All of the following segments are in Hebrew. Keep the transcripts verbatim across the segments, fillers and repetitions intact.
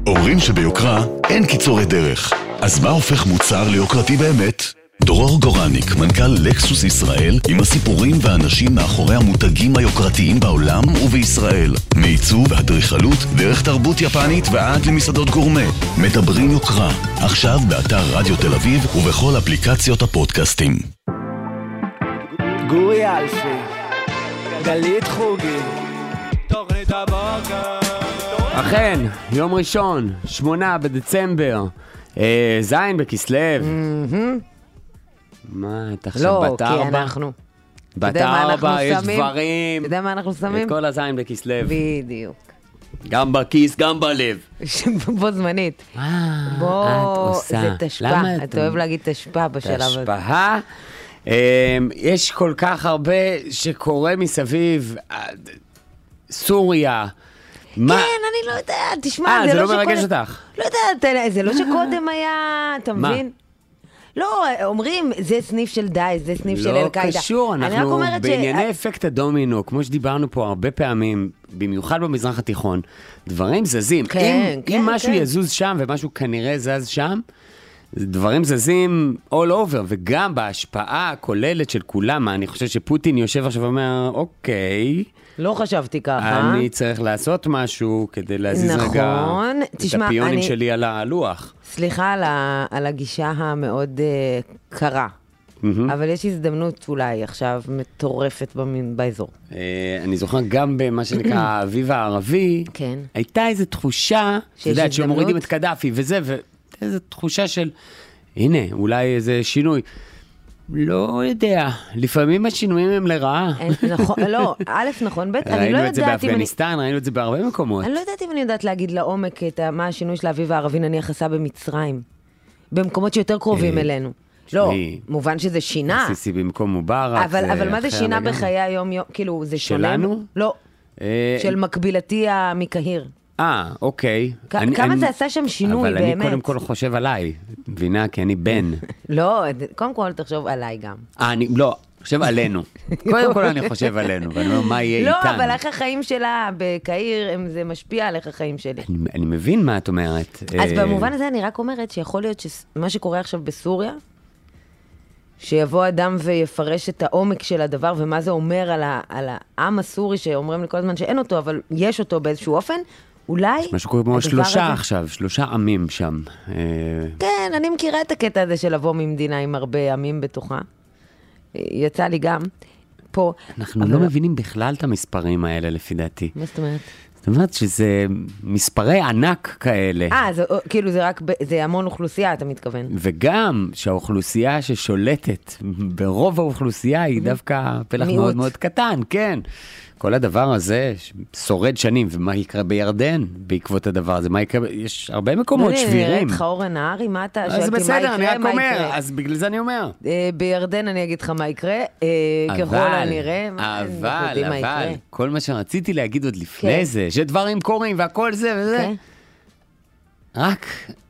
אומרים שביוקרה אין קיצורי דרך. אז מה הופך מוצר ליוקרתי באמת? דרור גורניק, מנכ"ל לקסוס ישראל, עם הסיפורים והאנשים מאחורי המותגים היוקרתיים בעולם ובישראל. מעיצוב ואדריכלות, דרך תרבות יפנית ועד למסעדות גורמה. מדברים יוקרה, עכשיו באתר רדיו תל אביב ובכל אפליקציות הפודקאסטים. גורי אלפי, גלית חוגי, תוכנית הבוקר. אכן, יום ראשון, שמונה בדצמבר, אה, זין בכסלב. מה, אתה עכשיו בת ארבע? לא, כי אנחנו... בת ארבע, יש דברים. אתה יודע מה אנחנו שמים? את כל הזין בכסלב. בדיוק. גם בכיס, גם בלב. בו זמנית. בוא, את עושה. זה תשפע. אתה אוהב להגיד תשפע בשלב הזה. תשפע. יש כל כך הרבה שקורה מסביב. סוריה. כן, אני לא יודע, תשמע, זה לא מרגש אותך. לא יודעת, זה לא שקודם היה, אתה מבין? לא, אומרים, זה סניף של דייס, זה סניף של אל-קאידה. לא קשור, אנחנו בענייני אפקט הדומינו, כמו שדיברנו פה הרבה פעמים, במיוחד במזרח התיכון, דברים זזים. אם משהו יזוז שם ומשהו כנראה זז שם, דברים זזים all over, וגם בהשפעה הכוללת של כולם, אני חושב שפוטין יושב עכשיו ואומר, אוקיי, לא חשבתי ככה. אני צריך לעשות משהו כדי להזיז רגע את הפיונים שלי על הלוח. סליחה על הגישה המאוד קרה, אבל יש הזדמנות אולי עכשיו מטורפת באזור. אני זוכר גם במה שנקרא האביב הערבי, הייתה איזו תחושה, אתה יודעת, שמורידים את קדאפי וזה, ואיזו תחושה של, הנה, אולי איזה שינוי. לא יודע, לפעמים השינויים הם לרעה. נכון, לא, א' נכון, ב' אני לא יודעת... ראינו את זה באפגניסטן, ראינו את זה בהרבה מקומות. אני לא יודעת אם אני יודעת להגיד לעומק את מה השינוי של האביב הערבי נניח עשה במצרים, במקומות שיותר קרובים אלינו. לא, מובן שזה שינה. סיסי במקום מובארק. אבל מה זה שינה בחיי היום-יום? כאילו, זה שונה? שלנו? לא, של מקבילתי מקהיר. אה, אוקיי. כמה זה עשה שם שינוי, באמת. אבל אני קודם כל חושב עליי, מבינה, כי אני בן. לא, קודם כל תחשוב עליי גם. אה, אני, לא, חושב עלינו. קודם כל אני חושב עלינו, ואני אומר, מה יהיה איתנו? לא, אבל איך החיים שלה בקהיר, זה משפיע על איך החיים שלי. אני מבין מה את אומרת. אז במובן הזה אני רק אומרת שיכול להיות שמה שקורה עכשיו בסוריה, שיבוא אדם ויפרש את העומק של הדבר, ומה זה אומר על העם הסורי, שאומרים לי כל הזמן שאין אותו, אבל יש אותו באיזשהו אופן, אולי... משהו קורה כמו שלושה עכשיו, שלושה עמים שם. כן, אני מכירה את הקטע הזה של לבוא ממדינה עם הרבה עמים בתוכה. יצא לי גם פה. אנחנו לא מבינים בכלל את המספרים האלה, לפי דעתי. מה זאת אומרת? זאת אומרת שזה מספרי ענק כאלה. אה, כאילו זה רק, זה המון אוכלוסייה, אתה מתכוון. וגם שהאוכלוסייה ששולטת ברוב האוכלוסייה היא דווקא פלח מאוד מאוד קטן, כן. כל הדבר הזה שורד שנים, ומה יקרה בירדן בעקבות הדבר הזה? מה יקרה? יש הרבה מקומות שבירים. אני אראה לך אורן נהרי, מה אתה שואלתי מה יקרה? אז בסדר, אני רק אומר, אז בגלל זה אני אומר. בירדן אני אגיד לך מה יקרה, ככל הנראה. אבל, אבל, כל מה שרציתי להגיד עוד לפני זה, שדברים קורים והכל זה וזה. רק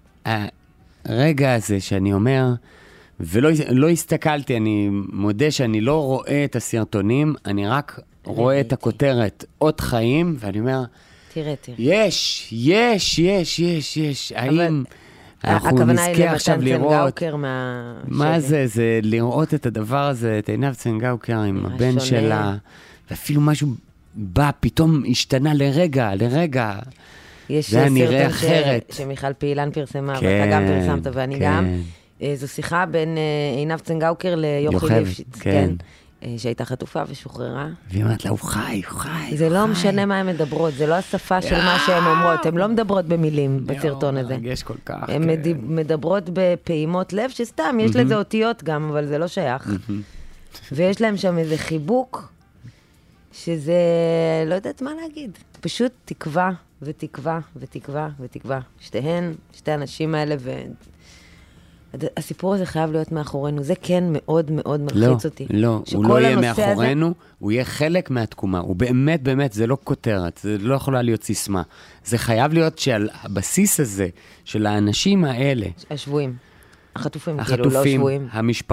הרגע הזה שאני אומר, ולא הסתכלתי, אני מודה שאני לא רואה את הסרטונים, אני רק... רואה את הכותרת, עוד חיים, ואני אומר, תראה, תראה. יש, יש, יש, יש, יש. האם אנחנו נזכה עכשיו לראות, מה זה, זה לראות את הדבר הזה, את עינב צנגאוקר עם הבן שלה, ואפילו משהו בא, פתאום השתנה לרגע, לרגע. יש סרטון שמיכל פעילן פרסמה, ואתה גם פרסמת, ואני גם. זו שיחה בין עינב צנגאוקר ליוכי ליפשיץ. כן. שהייתה חטופה ושוחררה. והיא אומרת לה, הוא חי, הוא חי. זה לא משנה מה הן מדברות, זה לא השפה של מה שהן אומרות, הן לא מדברות במילים בסרטון הזה. יש כל כך. הן מדברות בפעימות לב, שסתם, יש לזה אותיות גם, אבל זה לא שייך. ויש להם שם איזה חיבוק, שזה, לא יודעת מה להגיד, פשוט תקווה ותקווה ותקווה ותקווה. שתיהן, שתי האנשים האלה ו... הסיפור הזה חייב להיות מאחורינו, זה כן מאוד מאוד מלחיץ אותי. לא, לא, הוא לא יהיה מאחורינו, הוא יהיה חלק מהתקומה, הוא באמת באמת, זה לא כותרת, זה לא יכולה להיות סיסמה, זה חייב להיות שעל הבסיס הזה, של האנשים האלה, השבויים, החטופים, כאילו לא שבויים,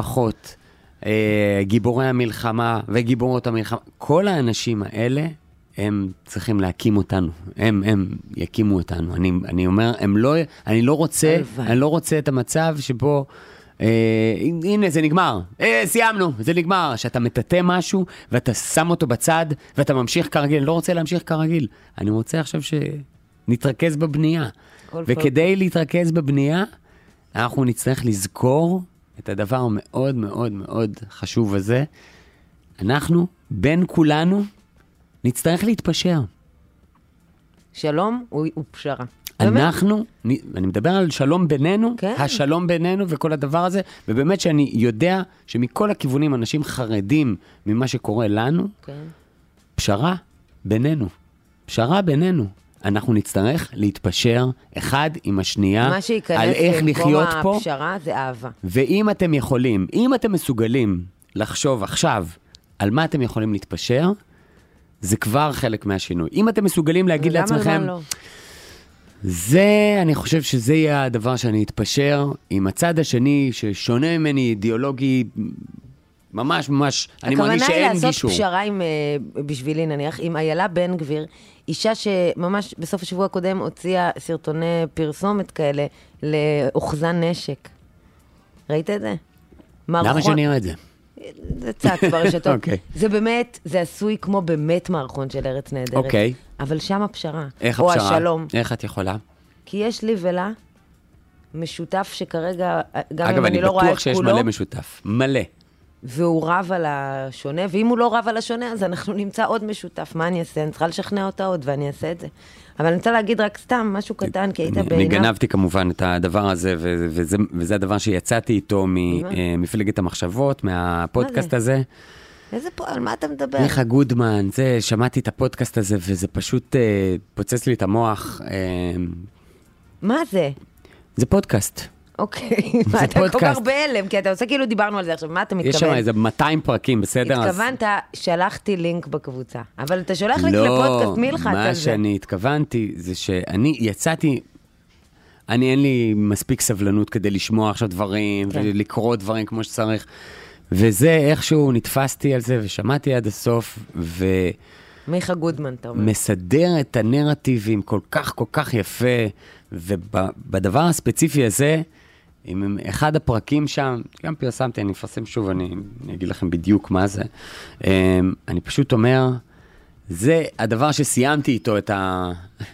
המשפחות, גיבורי המלחמה וגיבורות המלחמה, כל האנשים האלה, הם צריכים להקים אותנו, הם, הם יקימו אותנו. אני, אני אומר, הם לא, אני לא רוצה, אני לא רוצה את המצב שבו, אה, הנה, זה נגמר, אה, סיימנו, זה נגמר, שאתה מטאטא משהו, ואתה שם אותו בצד, ואתה ממשיך כרגיל, אני לא רוצה להמשיך כרגיל, אני רוצה עכשיו שנתרכז בבנייה, וכדי להתרכז בבנייה, אנחנו נצטרך לזכור את הדבר המאוד מאוד מאוד חשוב הזה, אנחנו, בין כולנו, נצטרך להתפשר. שלום הוא, הוא פשרה. אנחנו, אני, אני מדבר על שלום בינינו, כן. השלום בינינו וכל הדבר הזה, ובאמת שאני יודע שמכל הכיוונים אנשים חרדים ממה שקורה לנו, כן. פשרה בינינו. פשרה בינינו. אנחנו נצטרך להתפשר אחד עם השנייה על איך לחיות פה. מה הפשרה זה אהבה. ואם אתם יכולים, אם אתם מסוגלים לחשוב עכשיו על מה אתם יכולים להתפשר, זה כבר חלק מהשינוי. אם אתם מסוגלים להגיד לעצמכם, לא? זה, אני חושב שזה יהיה הדבר שאני אתפשר עם הצד השני ששונה ממני אידיאולוגי, ממש ממש, אני מרגיש שאין גישור. הכוונה היא לעשות פשרה עם, בשבילי נניח, עם איילה בן גביר, אישה שממש בסוף השבוע הקודם הוציאה סרטוני פרסומת כאלה לאוחזן נשק. ראית את זה? למה שאני אראה את זה? זה צץ ברשתות. אוקיי. זה באמת, זה עשוי כמו באמת מערכון של ארץ נהדרת. אוקיי. אבל שם הפשרה. איך או הפשרה? השלום. איך את יכולה? כי יש לי ולה משותף שכרגע, גם אגב, אם אני לא רואה את כולו. אגב, אני בטוח שיש מלא משותף. מלא. והוא רב על השונה, ואם הוא לא רב על השונה, אז אנחנו נמצא עוד משותף. מה אני אעשה? אני צריכה לשכנע אותה עוד, ואני אעשה את זה. אבל אני רוצה להגיד רק סתם משהו קטן, כי היית בעיניו. אני גנבתי כמובן את הדבר הזה, וזה, וזה הדבר שיצאתי איתו ממפלגת המחשבות, מהפודקאסט הזה. איזה פה, על מה אתה מדבר? מיכה גודמן, זה, שמעתי את הפודקאסט הזה, וזה פשוט אה, פוצץ לי את המוח. אה, מה זה? זה פודקאסט. אוקיי, מה אתה כל כך בהלם, כי אתה עושה כאילו דיברנו על זה עכשיו, מה אתה מתכוון? יש שם איזה מאתיים פרקים, בסדר? התכוונת, שלחתי לינק בקבוצה, אבל אתה שולח לינק לפודקאסט, מי לחץ על זה? מה שאני התכוונתי זה שאני יצאתי, אני אין לי מספיק סבלנות כדי לשמוע עכשיו דברים, ולקרוא דברים כמו שצריך, וזה איכשהו נתפסתי על זה, ושמעתי עד הסוף, ו... מיכה גודמן, אתה אומר. מסדר את הנרטיבים כל כך כל כך יפה, ובדבר הספציפי הזה, עם אחד הפרקים שם, גם פרסמתי, אני אפרסם שוב, אני, אני אגיד לכם בדיוק מה זה. אני פשוט אומר, זה הדבר שסיימתי איתו את, ה,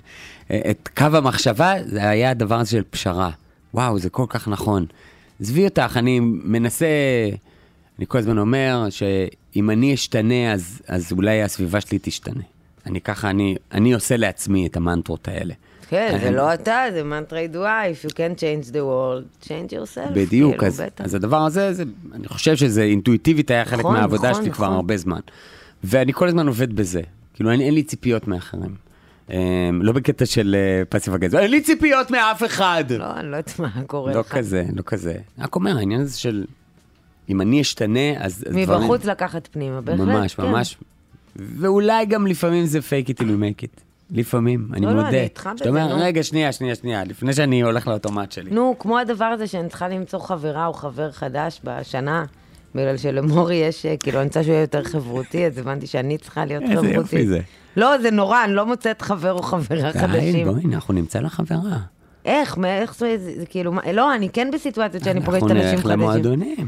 את קו המחשבה, זה היה הדבר הזה של פשרה. וואו, זה כל כך נכון. עזבי אותך, אני מנסה, אני כל הזמן אומר, שאם אני אשתנה, אז, אז אולי הסביבה שלי תשתנה. אני ככה, אני, אני עושה לעצמי את המנטרות האלה. כן, זה לא אתה, זה מנטרה ידועה, if you can change the world, change yourself. בדיוק, אז, אז הדבר הזה, זה, אני חושב שזה אינטואיטיבית היה חלק נכון, מהעבודה נכון, שלי נכון. כבר הרבה זמן. ואני כל הזמן עובד בזה. כאילו, אין, אין לי ציפיות מאחרים. לא בקטע של פסיב אגרסיבי, אין לי ציפיות מאף אחד. לא, אני לא יודעת מה קורה לך. לא כזה, לא כזה. רק אומר, העניין הזה של, אם אני אשתנה, אז דברים... מבחוץ לקחת פנימה, בהחלט. ממש, ממש. ואולי גם לפעמים זה fake it till you make it. לפעמים, אני מודה. לא, אני איתך בזה, שאתה אומר, נו. רגע, שנייה, שנייה, שנייה, לפני שאני הולך לאוטומט שלי. נו, כמו הדבר הזה שאני צריכה למצוא חברה או חבר חדש בשנה, בגלל שלמורי יש, כאילו, אני רוצה שהוא יהיה יותר חברותי, אז הבנתי שאני צריכה להיות חברותי. איזה יופי זה. לא, זה נורא, אני לא מוצאת חבר או חברה די, חדשים. בואי, אנחנו נמצא לחברה. איך, איך זה, זה, זה כאילו, מה- לא, אני כן בסיטואציות שאני פוגשת אנשים אנחנו נלך חדשים. למועדונים.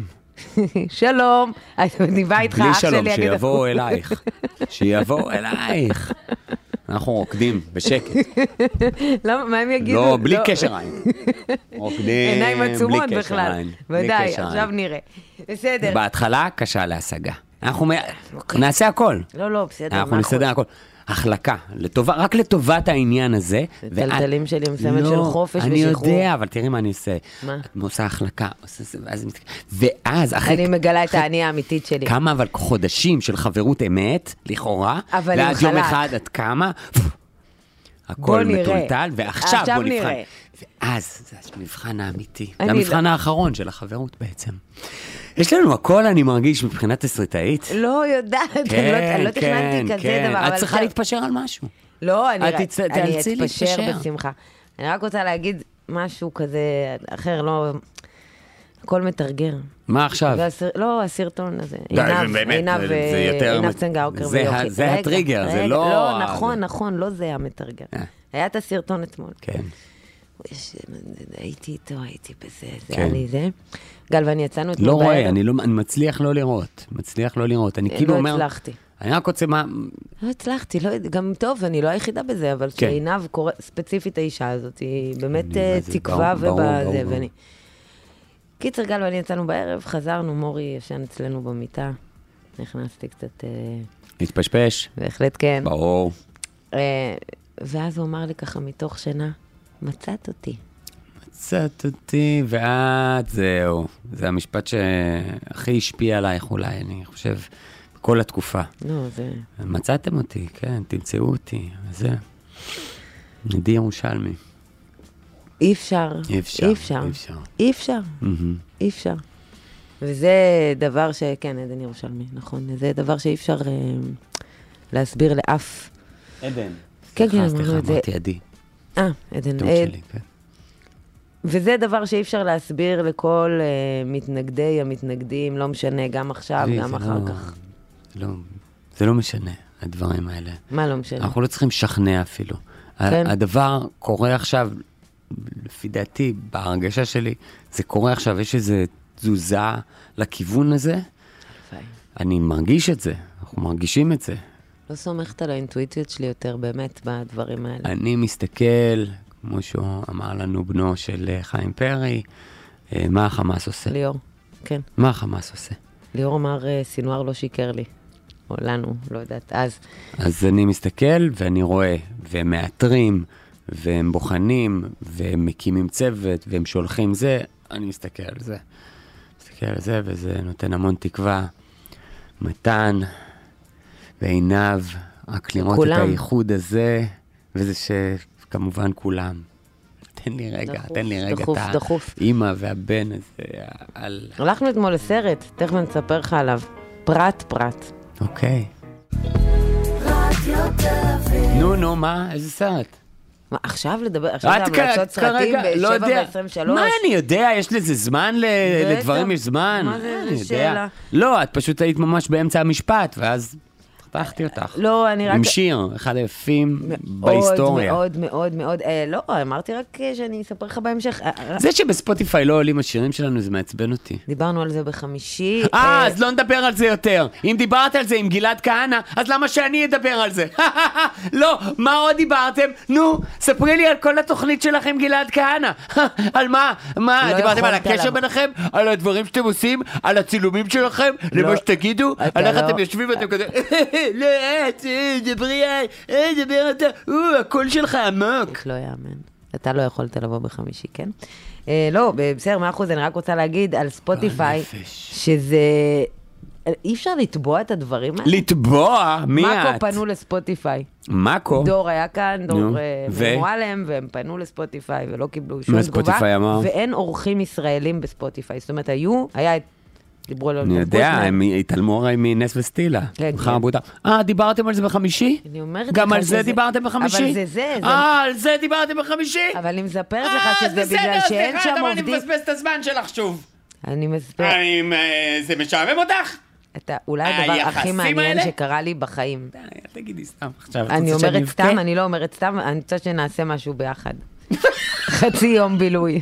שלום, אני באה איתך, בלי אח שלום, שלי, אגיד, שיבואו אלייך. שיבואו אלייך. אנחנו רוקדים בשקט. למה, מה הם יגידו? לא, בלי קשר עין. רוקדים, עיניים עצומות בלי קשר בכלל. עין. בלי ודאי, קשר עכשיו עין. נראה. בסדר. בהתחלה קשה להשגה. אנחנו מ- נעשה הכל. לא, לא, בסדר. אנחנו מה נסדר הכל. החלקה, לטובה, רק לטובת העניין הזה. ואת- טלטלים שלי עם סמל לא, של חופש אני ושחרור. יודע, אבל תראי מה אני עושה. מה? את עושה החלקה, עושה זה, ואז... מת- ואז, אחרי... אני מגלה את האני האמיתית שלי. כמה אבל חודשים של חברות אמת, לכאורה, אבל עם ואז יום חלק. אחד את כמה, הכל בוא נראה. מטולטל, ועכשיו עכשיו בוא נבחן. נראה. ואז, זה המבחן האמיתי. אני זה המבחן לא- האחרון של החברות בעצם. יש לנו הכל, אני מרגיש, מבחינת תסריטאית. לא יודעת, אני לא- אני לא תכננתי כזה דבר. את אבל צריכה טוב. להתפשר על משהו. לא, אני את רק- תצ- אני תאלצי אתפשר להתפשר. בשמחה. אני רק רוצה להגיד משהו כזה אחר, לא... כל מתרגר. מה עכשיו? לא, הסרטון הזה. עינב צנגאוקר ויוכי. זה הטריגר, זה לא... לא, נכון, נכון, לא זה המתרגר. היה את הסרטון אתמול. כן. הייתי איתו, הייתי בזה, זה היה לי זה. גל ואני יצאנו אתמול לא רואה, אני מצליח לא לראות. מצליח לא לראות. אני כאילו אומר... לא הצלחתי. אני רק רוצה מה... לא הצלחתי, גם טוב, אני לא היחידה בזה, אבל שעינב ספציפית האישה הזאת, היא באמת תקווה ובזה, ואני... קיצר גל ואני יצאנו בערב, חזרנו, מורי ישן אצלנו במיטה, נכנסתי קצת... התפשפש? בהחלט כן. ברור. ואז הוא אמר לי ככה מתוך שינה, מצאת אותי. מצאת אותי, ואת זהו. זה המשפט שהכי השפיע עלייך אולי, אני חושב, כל התקופה. לא, זה... מצאתם אותי, כן, תמצאו אותי, זה. נדי ירושלמי. אי אפשר. אי אפשר. אי אפשר. אי אפשר. אי אפשר. וזה דבר ש... כן, עדן ירושלמי, נכון. זה דבר שאי אפשר להסביר לאף. עדן. כן, כן, סליחה, אמרתי עדי. אה, עדן. טוב שלי, כן. וזה דבר שאי אפשר להסביר לכל מתנגדי המתנגדים, לא משנה, גם עכשיו, גם אחר כך. לא, זה לא משנה, הדברים האלה. מה לא משנה? אנחנו לא צריכים לשכנע אפילו. הדבר קורה עכשיו, לפי דעתי, בהרגשה שלי, זה קורה עכשיו, יש איזו תזוזה לכיוון הזה. אני מרגיש את זה, אנחנו מרגישים את זה. לא סומכת על האינטואיציות שלי יותר באמת בדברים האלה. אני מסתכל, כמו שהוא אמר לנו בנו של חיים פרי, מה החמאס עושה? ליאור, כן. מה החמאס עושה? ליאור אמר, סינואר לא שיקר לי. או לנו, לא יודעת, אז. אז אני מסתכל ואני רואה, והם מאתרים, והם בוחנים, והם מקימים צוות, והם שולחים זה, אני מסתכל על זה. מסתכל על זה, וזה נותן המון תקווה. מתן ועינב, רק לראות כולם. את הייחוד הזה, וזה שכמובן כולם. תן לי רגע, דחוף, תן לי רגע דחוף, את דחוף. האמא והבן הזה. על... הלכנו אתמול לסרט, תכף נספר לך עליו. פרט פרט. אוקיי. נו, נו, מה? איזה סרט? מה, עכשיו לדבר, עכשיו להמלצות סרטים ב-שבע ועשרים ושלוש? מה אני יודע? יש לזה זמן לדברים, יש זמן? מה זה, זה שאלה? לא, את פשוט היית ממש באמצע המשפט, ואז פתחתי אותך. לא, אני רק... עם שיר, אחד היפים בהיסטוריה. מאוד, מאוד, מאוד, לא, אמרתי רק שאני אספר לך בהמשך. זה שבספוטיפיי לא עולים השירים שלנו, זה מעצבן אותי. דיברנו על זה בחמישי. אה, אז לא נדבר על זה יותר. אם דיברת על זה עם גלעד כהנא, אז למה שאני אדבר על זה? לא, מה עוד דיברתם? נו, ספרי לי על כל התוכנית שלכם עם גלעד כהנא. על מה? מה? דיברתם על הקשר ביניכם? על הדברים שאתם עושים? על הצילומים שלכם? למה שתגידו? על איך אתם יושבים ואתם כזה... לא, את, דברי, דבר אתה, הקול שלך עמוק. לא יאמן. אתה לא יכולת לבוא בחמישי, כן? לא, בסדר, מאה אחוז, אני רק רוצה להגיד על ספוטיפיי, שזה... אי אפשר לתבוע את הדברים האלה? לתבוע? מי את? מאקו פנו לספוטיפיי. מאקו? דור היה כאן, דור מועלם, והם פנו לספוטיפיי ולא קיבלו שום תגובה. ואין אורחים ישראלים בספוטיפיי. זאת אומרת, היו, היה את... אני יודע, הם התעלמו הרי מנס וסטילה. אה, דיברתם על זה בחמישי? גם על זה דיברתם בחמישי? אבל זה זה. אה, על זה דיברתם בחמישי? אבל אני מספרת לך שזה בגלל שאין שם עובדים. אני מבזבז את הזמן שלך שוב. אני מספרת. זה משעמם אותך? אולי הדבר הכי מעניין שקרה לי בחיים. די, אל תגידי סתם עכשיו. אני אומרת סתם, אני לא אומרת סתם, אני רוצה שנעשה משהו ביחד. חצי יום בילוי.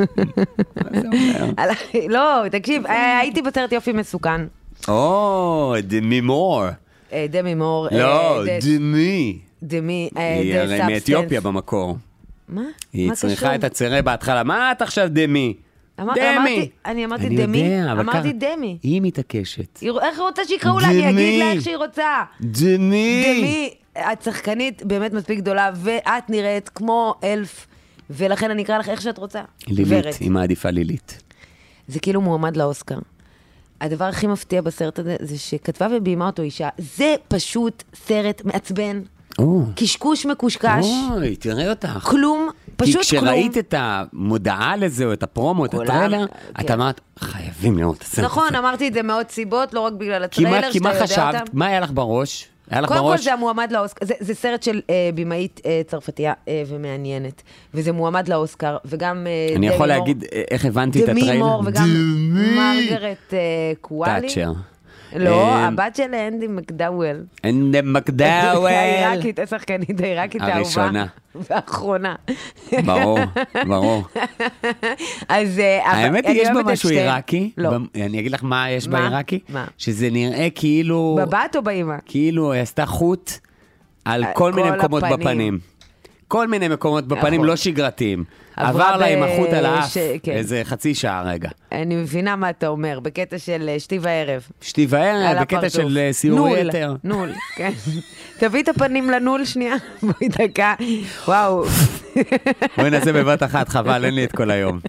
לא, תקשיב, הייתי בסרט יופי מסוכן. או, דמי מור. דמי מור. לא, דמי. דמי, היא הרי מאתיופיה במקור. מה? היא צריכה את הצירה בהתחלה. מה את עכשיו דמי? דמי. אני אמרתי דמי, אמרתי דמי. היא מתעקשת. איך רוצה שיקראו לה? אני אגיד לה איך שהיא רוצה. דמי. דמי. את שחקנית באמת מספיק גדולה, ואת נראית כמו אלף, ולכן אני אקרא לך איך שאת רוצה. לילית, היא מעדיפה לילית. זה כאילו מועמד לאוסקר. הדבר הכי מפתיע בסרט הזה, זה שכתבה וביימה אותו אישה, זה פשוט סרט מעצבן. קשקוש מקושקש. אוי, תראה אותך. כלום, פשוט כלום. כי כשראית את המודעה לזה, או את הפרומו, את הטריילר, את אמרת, חייבים לראות את הסרט הזה. נכון, אמרתי את זה מאוד סיבות, לא רק בגלל הטריילר, כי מה חשבת? מה היה לך בראש? היה לך קודם בראש? כל זה המועמד לאוסקר, זה, זה סרט של אה, בימאית אה, צרפתיה אה, ומעניינת, וזה מועמד לאוסקר, וגם אה, אני יכול דמי להגיד מור, איך הבנתי את הטריילר? דמי מור וגם מרגרט אה, קואלי. תאצ'ר. לא, הבת של אנדי מקדאוול. אנדי מקדאוול. העיראקית, השחקנית העיראקית האהובה. הראשונה. והאחרונה. ברור, ברור. אז האמת היא, יש בה משהו עיראקי. לא. אני אגיד לך מה יש מה? בעיראקי. מה? שזה נראה כאילו... בבת או באמא? כאילו היא עשתה חוט על כל מיני מקומות בפנים. כל מיני מקומות בפנים לא שגרתיים. עבר לה עם החוט על האף, איזה חצי שעה רגע. אני מבינה מה אתה אומר, בקטע של שתי וערב. שתי וערב, בקטע של סיורי יתר. נול, כן. תביא את הפנים לנול שנייה, בואי דקה. וואו. בואי נעשה בבת אחת, חבל, אין לי את כל היום.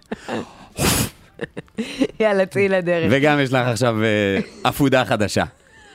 יאללה, צאי לדרך. וגם יש לך עכשיו אפודה חדשה.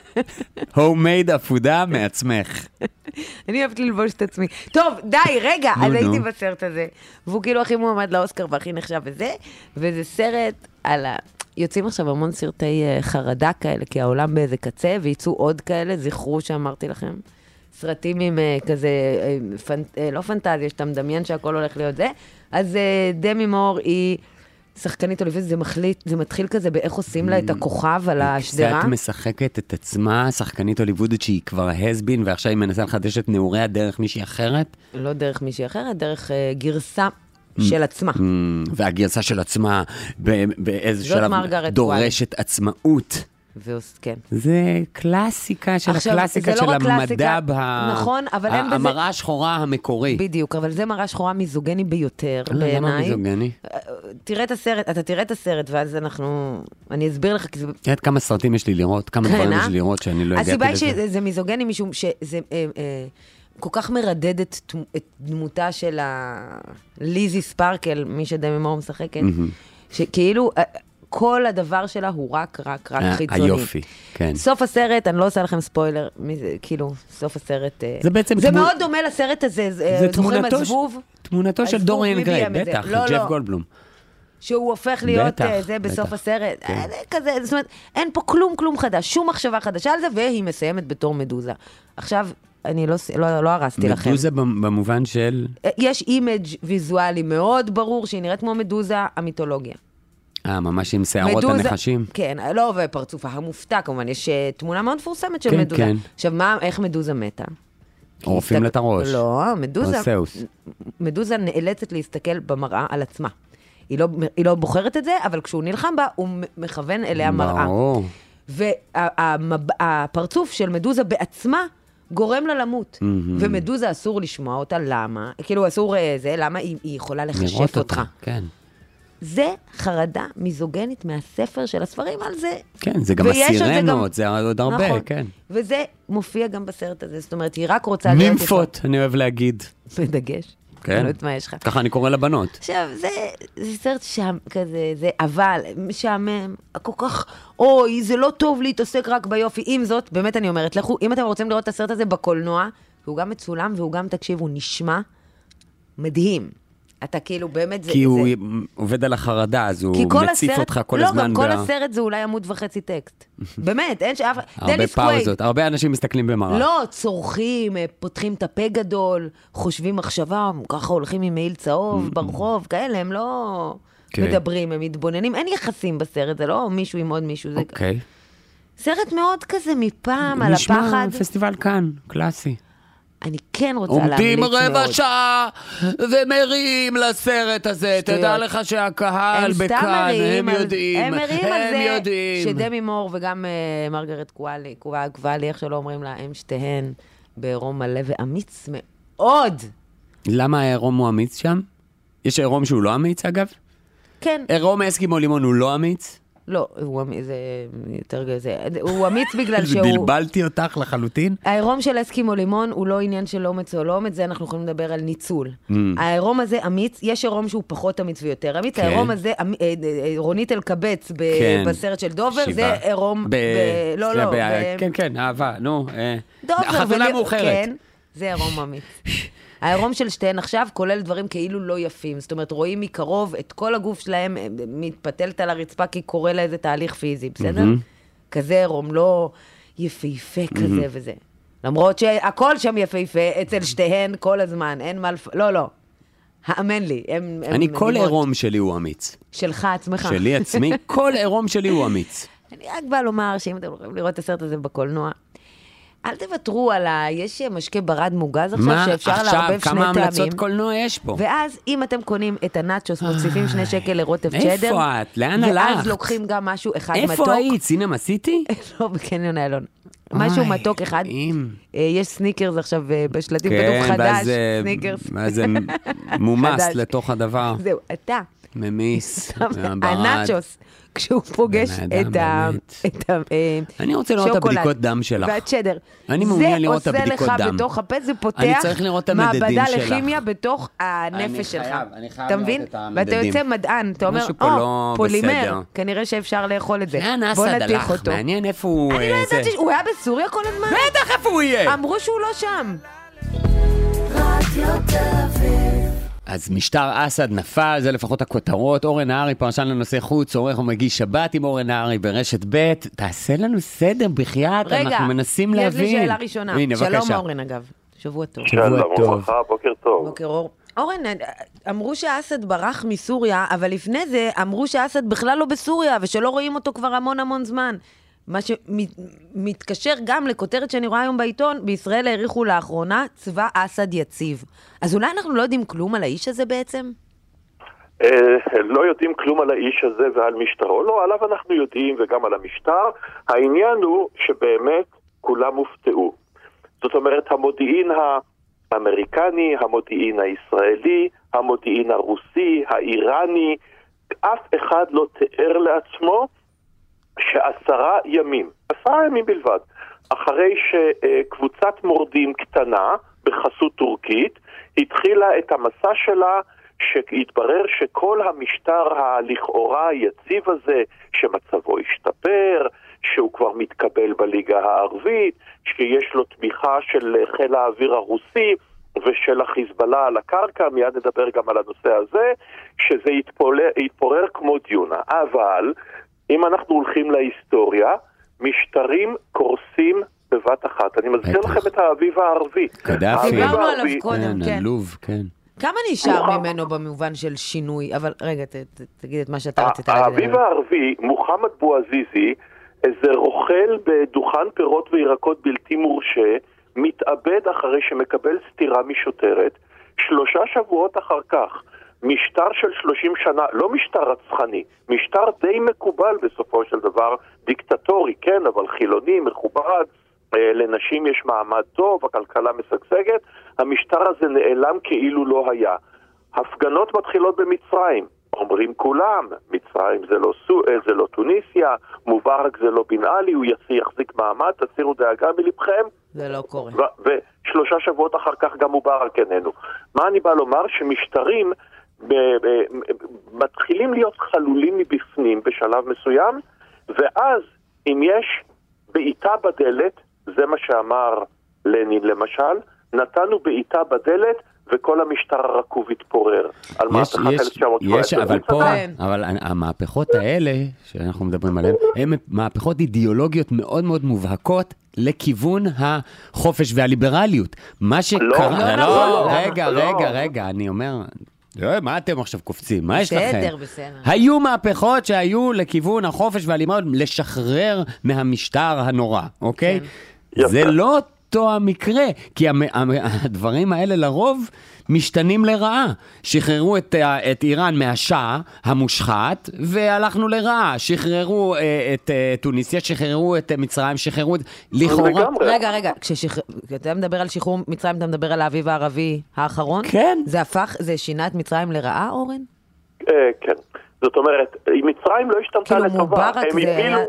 הומייד אפודה מעצמך. אני אוהבת ללבוש את עצמי. טוב, די, רגע, אז הייתי בסרט הזה. והוא כאילו הכי מועמד לאוסקר והכי נחשב וזה, וזה סרט על ה... יוצאים עכשיו המון סרטי חרדה כאלה, כי העולם באיזה קצה, ויצאו עוד כאלה, זכרו שאמרתי לכם. סרטים עם כזה, לא פנטזיה, שאתה מדמיין שהכל הולך להיות זה. אז דמי מור היא... שחקנית טלוויזיה, זה מחליט, זה מתחיל כזה באיך עושים לה את הכוכב על השדרה. היא קצת משחקת את עצמה, שחקנית הוליוודית שהיא כבר הסבין, ועכשיו היא מנסה לחדש את נעוריה דרך מישהי אחרת. לא דרך מישהי אחרת, דרך uh, גרסה של עצמה. והגרסה של עצמה באיזה שלב דורשת עצמאות. כן. זה קלאסיקה של הקלאסיקה של המדע, נכון, אבל אין בזה... המראה השחורה המקורי. בדיוק, אבל זה מראה שחורה מיזוגני ביותר בעיניי. למה מיזוגני? תראה את הסרט, אתה תראה את הסרט, ואז אנחנו... אני אסביר לך, כי זה... תראה כמה סרטים יש לי לראות, כמה דברים יש לי לראות שאני לא הגעתי לזה. הסיבה היא שזה מיזוגני משום שזה כל כך מרדד את דמותה של ליזי ספרקל, מי שדמי מור משחקת, שכאילו... כל הדבר שלה הוא רק, רק, רק חיצוני. היופי, כן. סוף הסרט, אני לא עושה לכם ספוילר, כאילו, סוף הסרט... זה בעצם... זה מאוד דומה לסרט הזה, זוכרים הזבוב? תמונתו של דוריאן גריי, בטח, ג'ף גולדבלום. שהוא הופך להיות זה בסוף הסרט. כזה, זאת אומרת, אין פה כלום, כלום חדש, שום מחשבה חדשה על זה, והיא מסיימת בתור מדוזה. עכשיו, אני לא הרסתי לכם. מדוזה במובן של... יש אימג' ויזואלי מאוד ברור, שהיא נראית כמו מדוזה המיתולוגיה. אה, ממש עם שערות הנחשים? כן, לא, ופרצופה המופתע, כמובן, יש תמונה מאוד מפורסמת של מדוזה. עכשיו, איך מדוזה מתה? עורפים לה את הראש. לא, מדוזה, מדוזה נאלצת להסתכל במראה על עצמה. היא לא, היא לא בוחרת את זה, אבל כשהוא נלחם בה, הוא מכוון אליה מראה. והפרצוף של מדוזה בעצמה גורם לה למות. ומדוזה אסור לשמוע אותה, למה? כאילו, אסור זה, למה היא יכולה לחשף אותך. כן. זה חרדה מיזוגנית מהספר של הספרים על זה. כן, זה גם הסירנות, זה עוד הרבה, כן. וזה מופיע גם בסרט הזה, זאת אומרת, היא רק רוצה... נימפות, אני אוהב להגיד. בדגש. כן. אני לא יודעת מה יש לך. ככה אני קורא לבנות. עכשיו, זה סרט שם כזה, זה אבל, משעמם, כל כך, אוי, זה לא טוב להתעסק רק ביופי. עם זאת, באמת אני אומרת, לכו, אם אתם רוצים לראות את הסרט הזה בקולנוע, והוא גם מצולם, והוא גם, תקשיב, הוא נשמע מדהים. אתה כאילו באמת זה... כי הוא עובד על החרדה, אז הוא מציף אותך כל הזמן. לא, גם כל הסרט זה אולי עמוד וחצי טקסט. באמת, אין שאף... הרבה פאוזות, הרבה אנשים מסתכלים במראה. לא, צורכים, פותחים את הפה גדול, חושבים מחשבה, ככה הולכים עם מעיל צהוב ברחוב, כאלה, הם לא מדברים, הם מתבוננים. אין יחסים בסרט, זה לא מישהו עם עוד מישהו. אוקיי. סרט מאוד כזה מפעם, על הפחד. נשמע פסטיבל כאן, קלאסי. אני כן רוצה להמליץ מאוד. עומדים רבע שעה ומרים לסרט הזה. תדע לך שהקהל בכאן, הם יודעים. הם מרים על זה שדמי מור וגם מרגרט קואלי, קואלי, איך שלא אומרים לה, הם שתיהן בעירום מלא ואמיץ מאוד. למה העירום הוא אמיץ שם? יש העירום שהוא לא אמיץ אגב? כן. עירום אסקימו לימון הוא לא אמיץ? לא, הוא אמיץ, זה יותר גזה. הוא אמיץ בגלל שהוא... בלבלתי אותך לחלוטין? העירום של אסקימו לימון הוא לא עניין של אומץ או לא אומץ, זה אנחנו יכולים לדבר על ניצול. העירום הזה אמיץ, יש עירום שהוא פחות אמיץ ויותר אמיץ, העירום הזה, רונית אלקבץ בסרט של דובר, זה עירום... לא, לא. כן, כן, אהבה, נו. דובר. חתונה מאוחרת. כן, זה עירום אמיץ. העירום של שתיהן עכשיו כולל דברים כאילו לא יפים. זאת אומרת, רואים מקרוב את כל הגוף שלהם מתפתלת על הרצפה כי קורה לה איזה תהליך פיזי, בסדר? כזה עירום, לא יפהפה כזה וזה. למרות שהכל שם יפהפה, אצל שתיהן כל הזמן, אין מה לפ... לא, לא. האמן לי, הם... אני, כל עירום שלי הוא אמיץ. שלך עצמך. שלי עצמי, כל עירום שלי הוא אמיץ. אני רק באה לומר שאם אתם יכולים לראות את הסרט הזה בקולנוע, אל תוותרו על ה... יש משקה ברד מוגז עכשיו, שאפשר לערבב שני טעמים. כמה המלצות קולנוע יש פה? ואז אם אתם קונים את הנאצ'וס, מוסיפים שני שקל לרוטב צ'דר. איפה את? לאן הלכת? ואז לוקחים גם משהו אחד מתוק. איפה היית? סינמה סיטי? לא, בקניון איילון. משהו מתוק אחד. יש סניקרס עכשיו בשלטים כתוב חדש. סניקרס. ואז מומס לתוך הדבר. זהו, אתה. ממיס. הנאצ'וס. כשהוא פוגש את ה... אני רוצה לראות את הבדיקות דם שלך. והצ'דר. אני מעוניין לראות את הבדיקות דם. זה עושה לך בתוך הפה, זה פותח מעבדה לכימיה בתוך הנפש שלך. אני חייב לראות את המדדים. ואתה יוצא מדען, אתה אומר, או, פולימר, כנראה שאפשר לאכול את זה. בוא נתיך אותו. מעניין איפה הוא... אני לא יודעת שהוא היה בסוריה כל הזמן. בטח איפה הוא יהיה. אמרו שהוא לא שם. אז משטר אסד נפל, זה לפחות הכותרות. אורן נהרי, פרשן לנושא חוץ, עורך ומגיש שבת עם אורן נהרי ברשת ב'. תעשה לנו סדר בחייאת, אנחנו מנסים להבין. רגע, יש לי שאלה ראשונה. הנה, שלום אורן אגב, שבוע טוב. שבוע טוב. בוקר טוב. בוקר אור. אורן, אמרו שאסד ברח מסוריה, אבל לפני זה אמרו שאסד בכלל לא בסוריה, ושלא רואים אותו כבר המון המון זמן. מה שמתקשר גם לכותרת שאני רואה היום בעיתון, בישראל העריכו לאחרונה צבא אסד יציב. אז אולי אנחנו לא יודעים כלום על האיש הזה בעצם? לא יודעים כלום על האיש הזה ועל משטרו. לא, עליו אנחנו יודעים וגם על המשטר. העניין הוא שבאמת כולם הופתעו. זאת אומרת, המודיעין האמריקני, המודיעין הישראלי, המודיעין הרוסי, האיראני, אף אחד לא תיאר לעצמו שעשרה ימים, עשרה ימים בלבד, אחרי שקבוצת מורדים קטנה בחסות טורקית התחילה את המסע שלה, שהתברר שכל המשטר הלכאורה היציב הזה, שמצבו השתפר, שהוא כבר מתקבל בליגה הערבית, שיש לו תמיכה של חיל האוויר הרוסי ושל החיזבאללה על הקרקע, מיד נדבר גם על הנושא הזה, שזה יתפורר, יתפורר כמו דיונה. אבל אם אנחנו הולכים להיסטוריה, משטרים קורסים בבת אחת. אני מזכיר לכם את האביב הערבי. קדאפי. דיברנו עליו קודם, כן. לוב, כן. כמה נשאר ממנו במובן של שינוי? אבל רגע, תגיד את מה שאתה רצית להגיד. האביב הערבי, מוחמד בועזיזי, איזה רוכל בדוכן פירות וירקות בלתי מורשה, מתאבד אחרי שמקבל סתירה משוטרת, שלושה שבועות אחר כך. משטר של שלושים שנה, לא משטר רצחני, משטר די מקובל בסופו של דבר, דיקטטורי, כן, אבל חילוני, מכובד, לנשים יש מעמד טוב, הכלכלה משגשגת, המשטר הזה נעלם כאילו לא היה. הפגנות מתחילות במצרים, אומרים כולם, מצרים זה לא, זה לא טוניסיה, מובארק זה לא בן עלי, הוא יחזיק מעמד, תסירו דאגה מלבכם. זה לא קורה. ו- ושלושה שבועות אחר כך גם מובארק איננו. מה אני בא לומר? שמשטרים ב- ב- מתחילים להיות חלולים מבפנים בשלב מסוים, ואז אם יש בעיטה בדלת, זה מה שאמר לנין למשל, נתנו בעיטה בדלת וכל המשטר הרקוב התפורר. על מהפכת אלף תשע מאות שבע עשרה. אבל פה, אבל המהפכות האלה שאנחנו מדברים עליהן, הן מהפכות אידיאולוגיות מאוד מאוד מובהקות לכיוון החופש והליברליות. מה שקרה... לא, רגע, רגע, רגע, אני אומר... מה אתם עכשיו קופצים? מה יש לכם? היו מהפכות שהיו לכיוון החופש והליברליות, לשחרר מהמשטר הנורא, אוקיי? זה לא אותו המקרה, כי הדברים האלה לרוב משתנים לרעה. שחררו את, את איראן מהשאה המושחת, והלכנו לרעה. שחררו את טוניסיה, שחררו את מצרים, שחררו את... לכאורה... רגע, רגע, כשאתה מדבר על שחרור מצרים, אתה מדבר על האביב הערבי האחרון? כן. זה הפך, זה שינה את מצרים לרעה, אורן? כן. זאת אומרת, מצרים לא השתמשה לטובה. כאילו מובארק זה היה...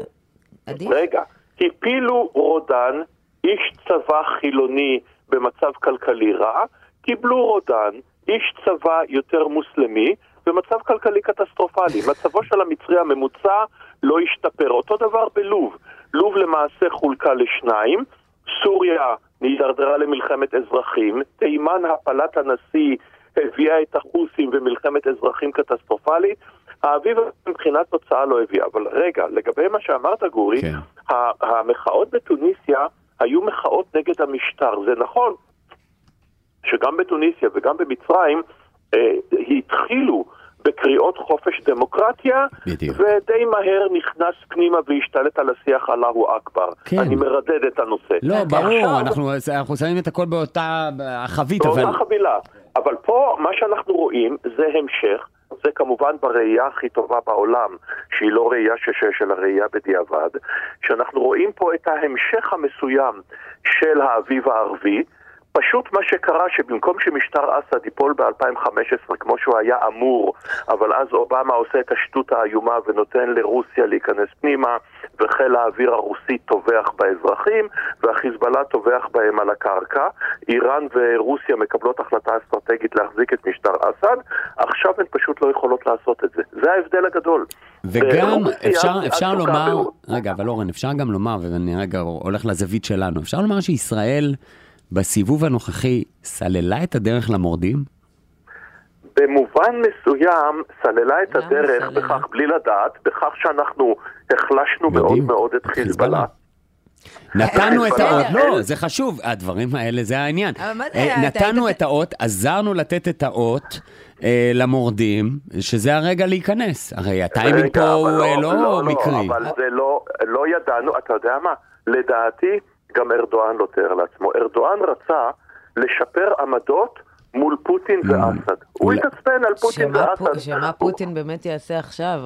רגע, הפילו רודן, איש צבא חילוני במצב כלכלי רע, קיבלו רודן, איש צבא יותר מוסלמי, במצב כלכלי קטסטרופלי. מצבו של המצרי הממוצע לא השתפר. אותו דבר בלוב. לוב למעשה חולקה לשניים, סוריה נדרדרה למלחמת אזרחים, תימן הפלת הנשיא הביאה את החוסים במלחמת אזרחים קטסטרופלית, האביב מבחינת תוצאה לא הביאה. אבל רגע, לגבי מה שאמרת גורי, כן. המחאות בתוניסיה היו מחאות נגד המשטר. זה נכון שגם בתוניסיה וגם במצרים אה, התחילו בקריאות חופש דמוקרטיה, בדיוק. ודי מהר נכנס פנימה והשתלט על השיח אללהו אכבר. כן. אני מרדד את הנושא. לא, ברור, עכשיו, אנחנו, אנחנו שמים את הכל באותה חבית. באותה אבל... חבילה. אבל פה מה שאנחנו רואים זה המשך, זה כמובן בראייה הכי טובה בעולם, שהיא לא ראייה שש של הראייה בדיעבד, שאנחנו רואים פה את ההמשך המסוים של האביב הערבי, פשוט מה שקרה שבמקום שמשטר אסד ייפול ב-אלפיים וחמש עשרה כמו שהוא היה אמור, אבל אז אובמה עושה את השטות האיומה ונותן לרוסיה להיכנס פנימה, וחיל האוויר הרוסי טובח באזרחים, והחיזבאללה טובח בהם על הקרקע. איראן ורוסיה מקבלות החלטה אסטרטגית להחזיק את משטר אסד, עכשיו הן פשוט לא יכולות לעשות את זה. זה ההבדל הגדול. וגם אפשר, אפשר לומר, רגע, אבל אורן, אפשר גם לומר, ואני רגע הולך לזווית שלנו, אפשר לומר שישראל בסיבוב הנוכחי סללה את הדרך למורדים? במובן מסוים סללה את הדרך סללה. בכך, בלי לדעת, בכך שאנחנו החלשנו מאוד מאוד את חיזבאללה. נתנו את האות, לא, זה חשוב, הדברים האלה זה העניין. נתנו את האות, עזרנו לתת את האות למורדים, שזה הרגע להיכנס. הרי הטיימינג פה הוא לא מקרי. אבל זה לא ידענו, אתה יודע מה? לדעתי, גם ארדואן לא תאר לעצמו. ארדואן רצה לשפר עמדות מול פוטין ואסד. הוא התעצבן על פוטין ואסד. שמה פוטין באמת יעשה עכשיו?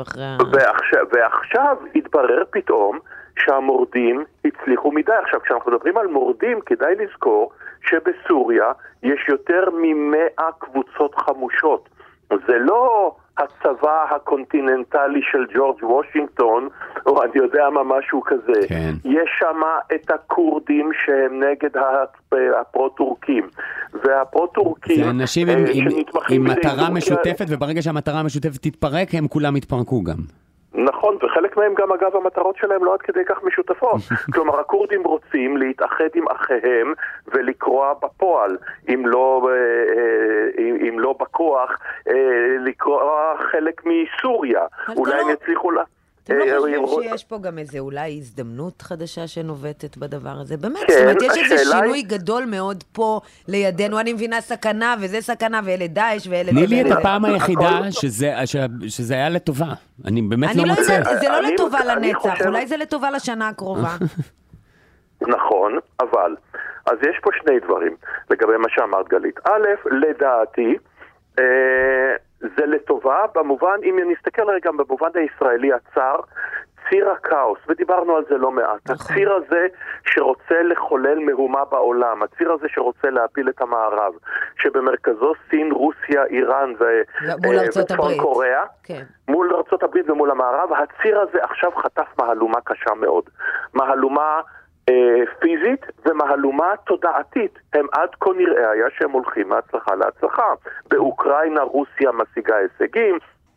ועכשיו התברר פתאום שהמורדים הצליחו מדי. עכשיו, כשאנחנו מדברים על מורדים, כדאי לזכור שבסוריה יש יותר ממאה קבוצות חמושות. זה לא הצבא הקונטיננטלי של ג'ורג' וושינגטון, או אני יודע מה משהו כזה. כן. יש שם את הקורדים שהם נגד הפרו-טורקים. והפרו-טורקים... זה אנשים עם, עם, עם מטרה משותפת, וברגע שהמטרה המשותפת תתפרק, הם כולם יתפרקו גם. נכון, וחלק מהם גם אגב המטרות שלהם לא עד כדי כך משותפות. כלומר, הקורדים רוצים להתאחד עם אחיהם ולקרוע בפועל, אם לא, אם לא בכוח, לקרוע חלק מסוריה. אולי הם יצליחו לה... אתם לא חושבים שיש פה גם איזה אולי הזדמנות חדשה שנובטת בדבר הזה? באמת, זאת אומרת, יש איזה שינוי גדול מאוד פה לידינו, אני מבינה סכנה, וזה סכנה, ואלה דאעש, ואלה... תני לי את הפעם היחידה שזה היה לטובה. אני באמת לא מוצא. זה לא לטובה לנצח, אולי זה לטובה לשנה הקרובה. נכון, אבל, אז יש פה שני דברים, לגבי מה שאמרת גלית. א', לדעתי, זה לטובה, במובן, אם נסתכל רגע במובן הישראלי הצר, ציר הקאוס, ודיברנו על זה לא מעט, הציר הזה שרוצה לחולל מהומה בעולם, הציר הזה שרוצה להפיל את המערב, שבמרכזו סין, רוסיה, איראן וצפון קוריאה, כן. מול ארצות הברית ומול המערב, הציר הזה עכשיו חטף מהלומה קשה מאוד. מהלומה פיזית ומהלומה תודעתית. הם עד כה נראה היה שהם הולכים מהצלחה להצלחה. באוקראינה רוסיה משיגה הישגים,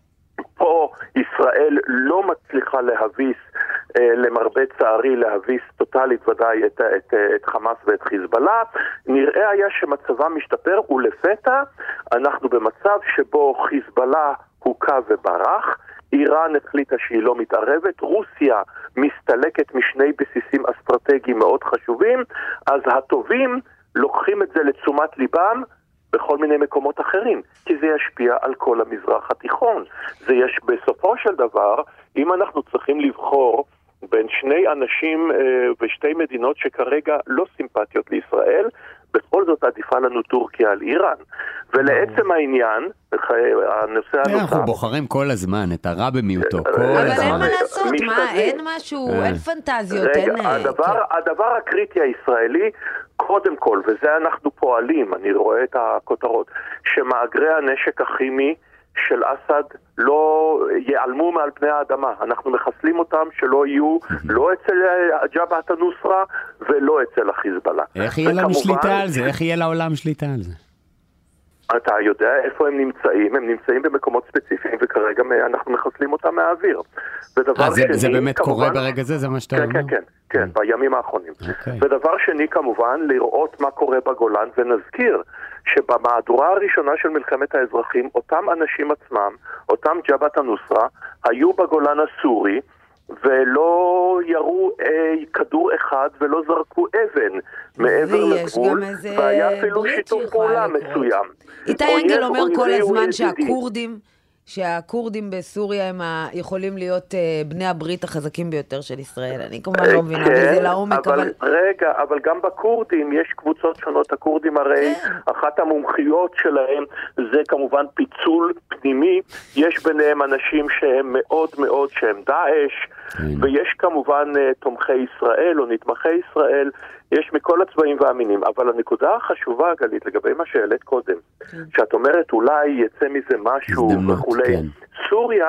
פה ישראל לא מצליחה להביס, למרבה צערי להביס טוטלית ודאי את, את, את חמאס ואת חיזבאללה. נראה היה שמצבה משתפר, ולפתע אנחנו במצב שבו חיזבאללה הוקע וברח, איראן החליטה שהיא לא מתערבת, רוסיה מסתלקת משני בסיסים אסטרטגיים מאוד חשובים, אז הטובים לוקחים את זה לתשומת ליבם בכל מיני מקומות אחרים, כי זה ישפיע על כל המזרח התיכון. זה יש בסופו של דבר, אם אנחנו צריכים לבחור בין שני אנשים ושתי מדינות שכרגע לא סימפטיות לישראל, בכל זאת עדיפה לנו טורקיה על איראן. ולעצם העניין, הנושא הנוסף... אנחנו בוחרים כל הזמן את הרע במיעוטו. אבל אין מה לעשות, מה? אין משהו, אין פנטזיות, אין... הדבר הקריטי הישראלי, קודם כל, וזה אנחנו פועלים, אני רואה את הכותרות, שמאגרי הנשק הכימי של אסד לא ייעלמו מעל פני האדמה. אנחנו מחסלים אותם שלא יהיו לא אצל ג'בהת א-נוסרה ולא אצל החיזבאללה. איך יהיה לנו שליטה על זה? איך יהיה לעולם שליטה על זה? אתה יודע איפה הם נמצאים? הם נמצאים במקומות ספציפיים, וכרגע אנחנו מחסלים אותם מהאוויר. אה, זה באמת קורה ברגע זה? זה מה שאתה אומר? כן, כן, כן, בימים האחרונים. ודבר שני כמובן, לראות מה קורה בגולן, ונזכיר שבמהדורה הראשונה של מלחמת האזרחים, אותם אנשים עצמם, אותם ג'בהת א-נוסרה, היו בגולן הסורי, ולא ירו אה, כדור אחד ולא זרקו אבן מעבר לגבול, והיה אפילו שיתוף פעולה מסוים. איתי אנגל אומר כל הזמן שהקורדים, שהקורדים בסוריה הם יכולים להיות בני הברית החזקים ביותר של ישראל. אני כמובן לא מבינה בזה לעומק, אבל... רגע, אבל גם בקורדים יש קבוצות שונות. הקורדים הרי, אחת המומחיות שלהם זה כמובן פיצול פנימי. יש ביניהם אנשים שהם מאוד מאוד שהם דאעש, ויש כמובן תומכי ישראל או נתמכי ישראל. יש מכל הצבעים והמינים, אבל הנקודה החשובה, גלית, לגבי מה שהעלית קודם, שאת אומרת אולי יצא מזה משהו וכולי. סוריה,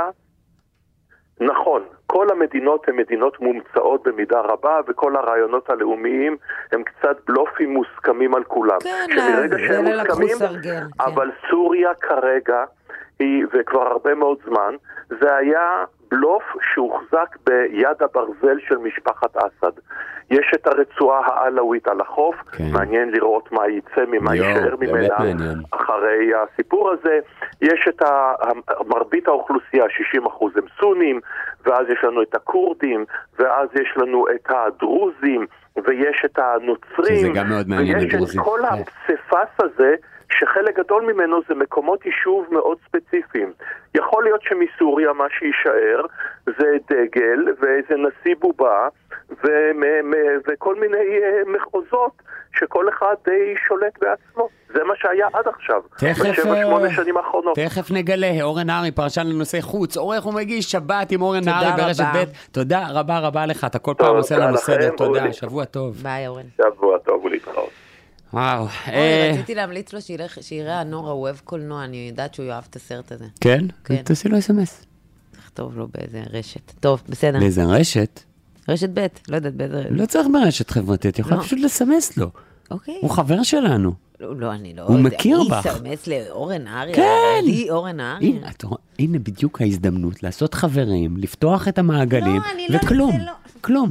נכון, כל המדינות הן מדינות מומצאות במידה רבה, וכל הרעיונות הלאומיים הם קצת בלופים מוסכמים על כולם. כן, שמרגע שהם מוסכמים, אבל סוריה כרגע, היא, וכבר הרבה מאוד זמן, זה היה בלוף שהוחזק ביד הברזל של משפחת אסד. יש את הרצועה העלווית על החוף, כן. מעניין לראות מה יצא, ממה יישאר ממנה אחרי הסיפור הזה. יש את ה... מרבית האוכלוסייה, שישים אחוז הם סונים, ואז יש לנו את הקורדים, ואז יש לנו את הדרוזים, ויש את הנוצרים, שזה גם מאוד מעניין, ויש את כל הפסיפס הזה, שחלק גדול ממנו זה מקומות יישוב מאוד ספציפיים. יכול להיות שמסוריה מה שישאר זה דגל ואיזה נשיא בובה ו- וכל מיני מחוזות שכל אחד די שולט בעצמו. זה מה שהיה עד עכשיו. תכף, בשבע שמונה שנים האחרונות. תכף נגלה, אורן נהרי, פרשן לנושא חוץ. עורך ומגיש שבת עם אורן נהרי ברשת ב'. תודה רבה רבה לך, אתה כל פעם עושה לנו סדר. תודה, שבוע טוב. ביי אורן. שבוע טוב ולהתראות. וואו. רציתי להמליץ לו שיראה הנור, הוא אוהב קולנוע, אני יודעת שהוא יאהב את הסרט הזה. כן? תעשי לו אס-אם-אס. תכתוב לו באיזה רשת. טוב, בסדר. באיזה רשת? רשת ב', לא יודעת באיזה... לא צריך ברשת חברתית, יכול פשוט לסמס לו. אוקיי. הוא חבר שלנו. לא, אני לא... הוא מכיר בך. אני אסמס לאורן נהרי. כן. לי אורן נהרי. הנה בדיוק ההזדמנות לעשות חברים, לפתוח את המעגלים, וכלום, כלום.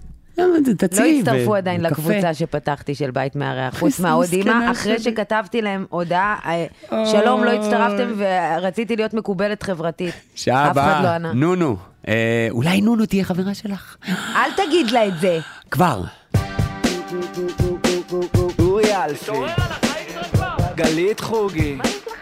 לא הצטרפו עדיין לקבוצה שפתחתי של בית מארח, חוץ מהעוד אימא, אחרי שכתבתי להם הודעה, שלום, לא הצטרפתם ורציתי להיות מקובלת חברתית. שעה הבאה, נונו. אולי נונו תהיה חברה שלך. אל תגיד לה את זה. כבר. אורי אלפי, גלית חוגי.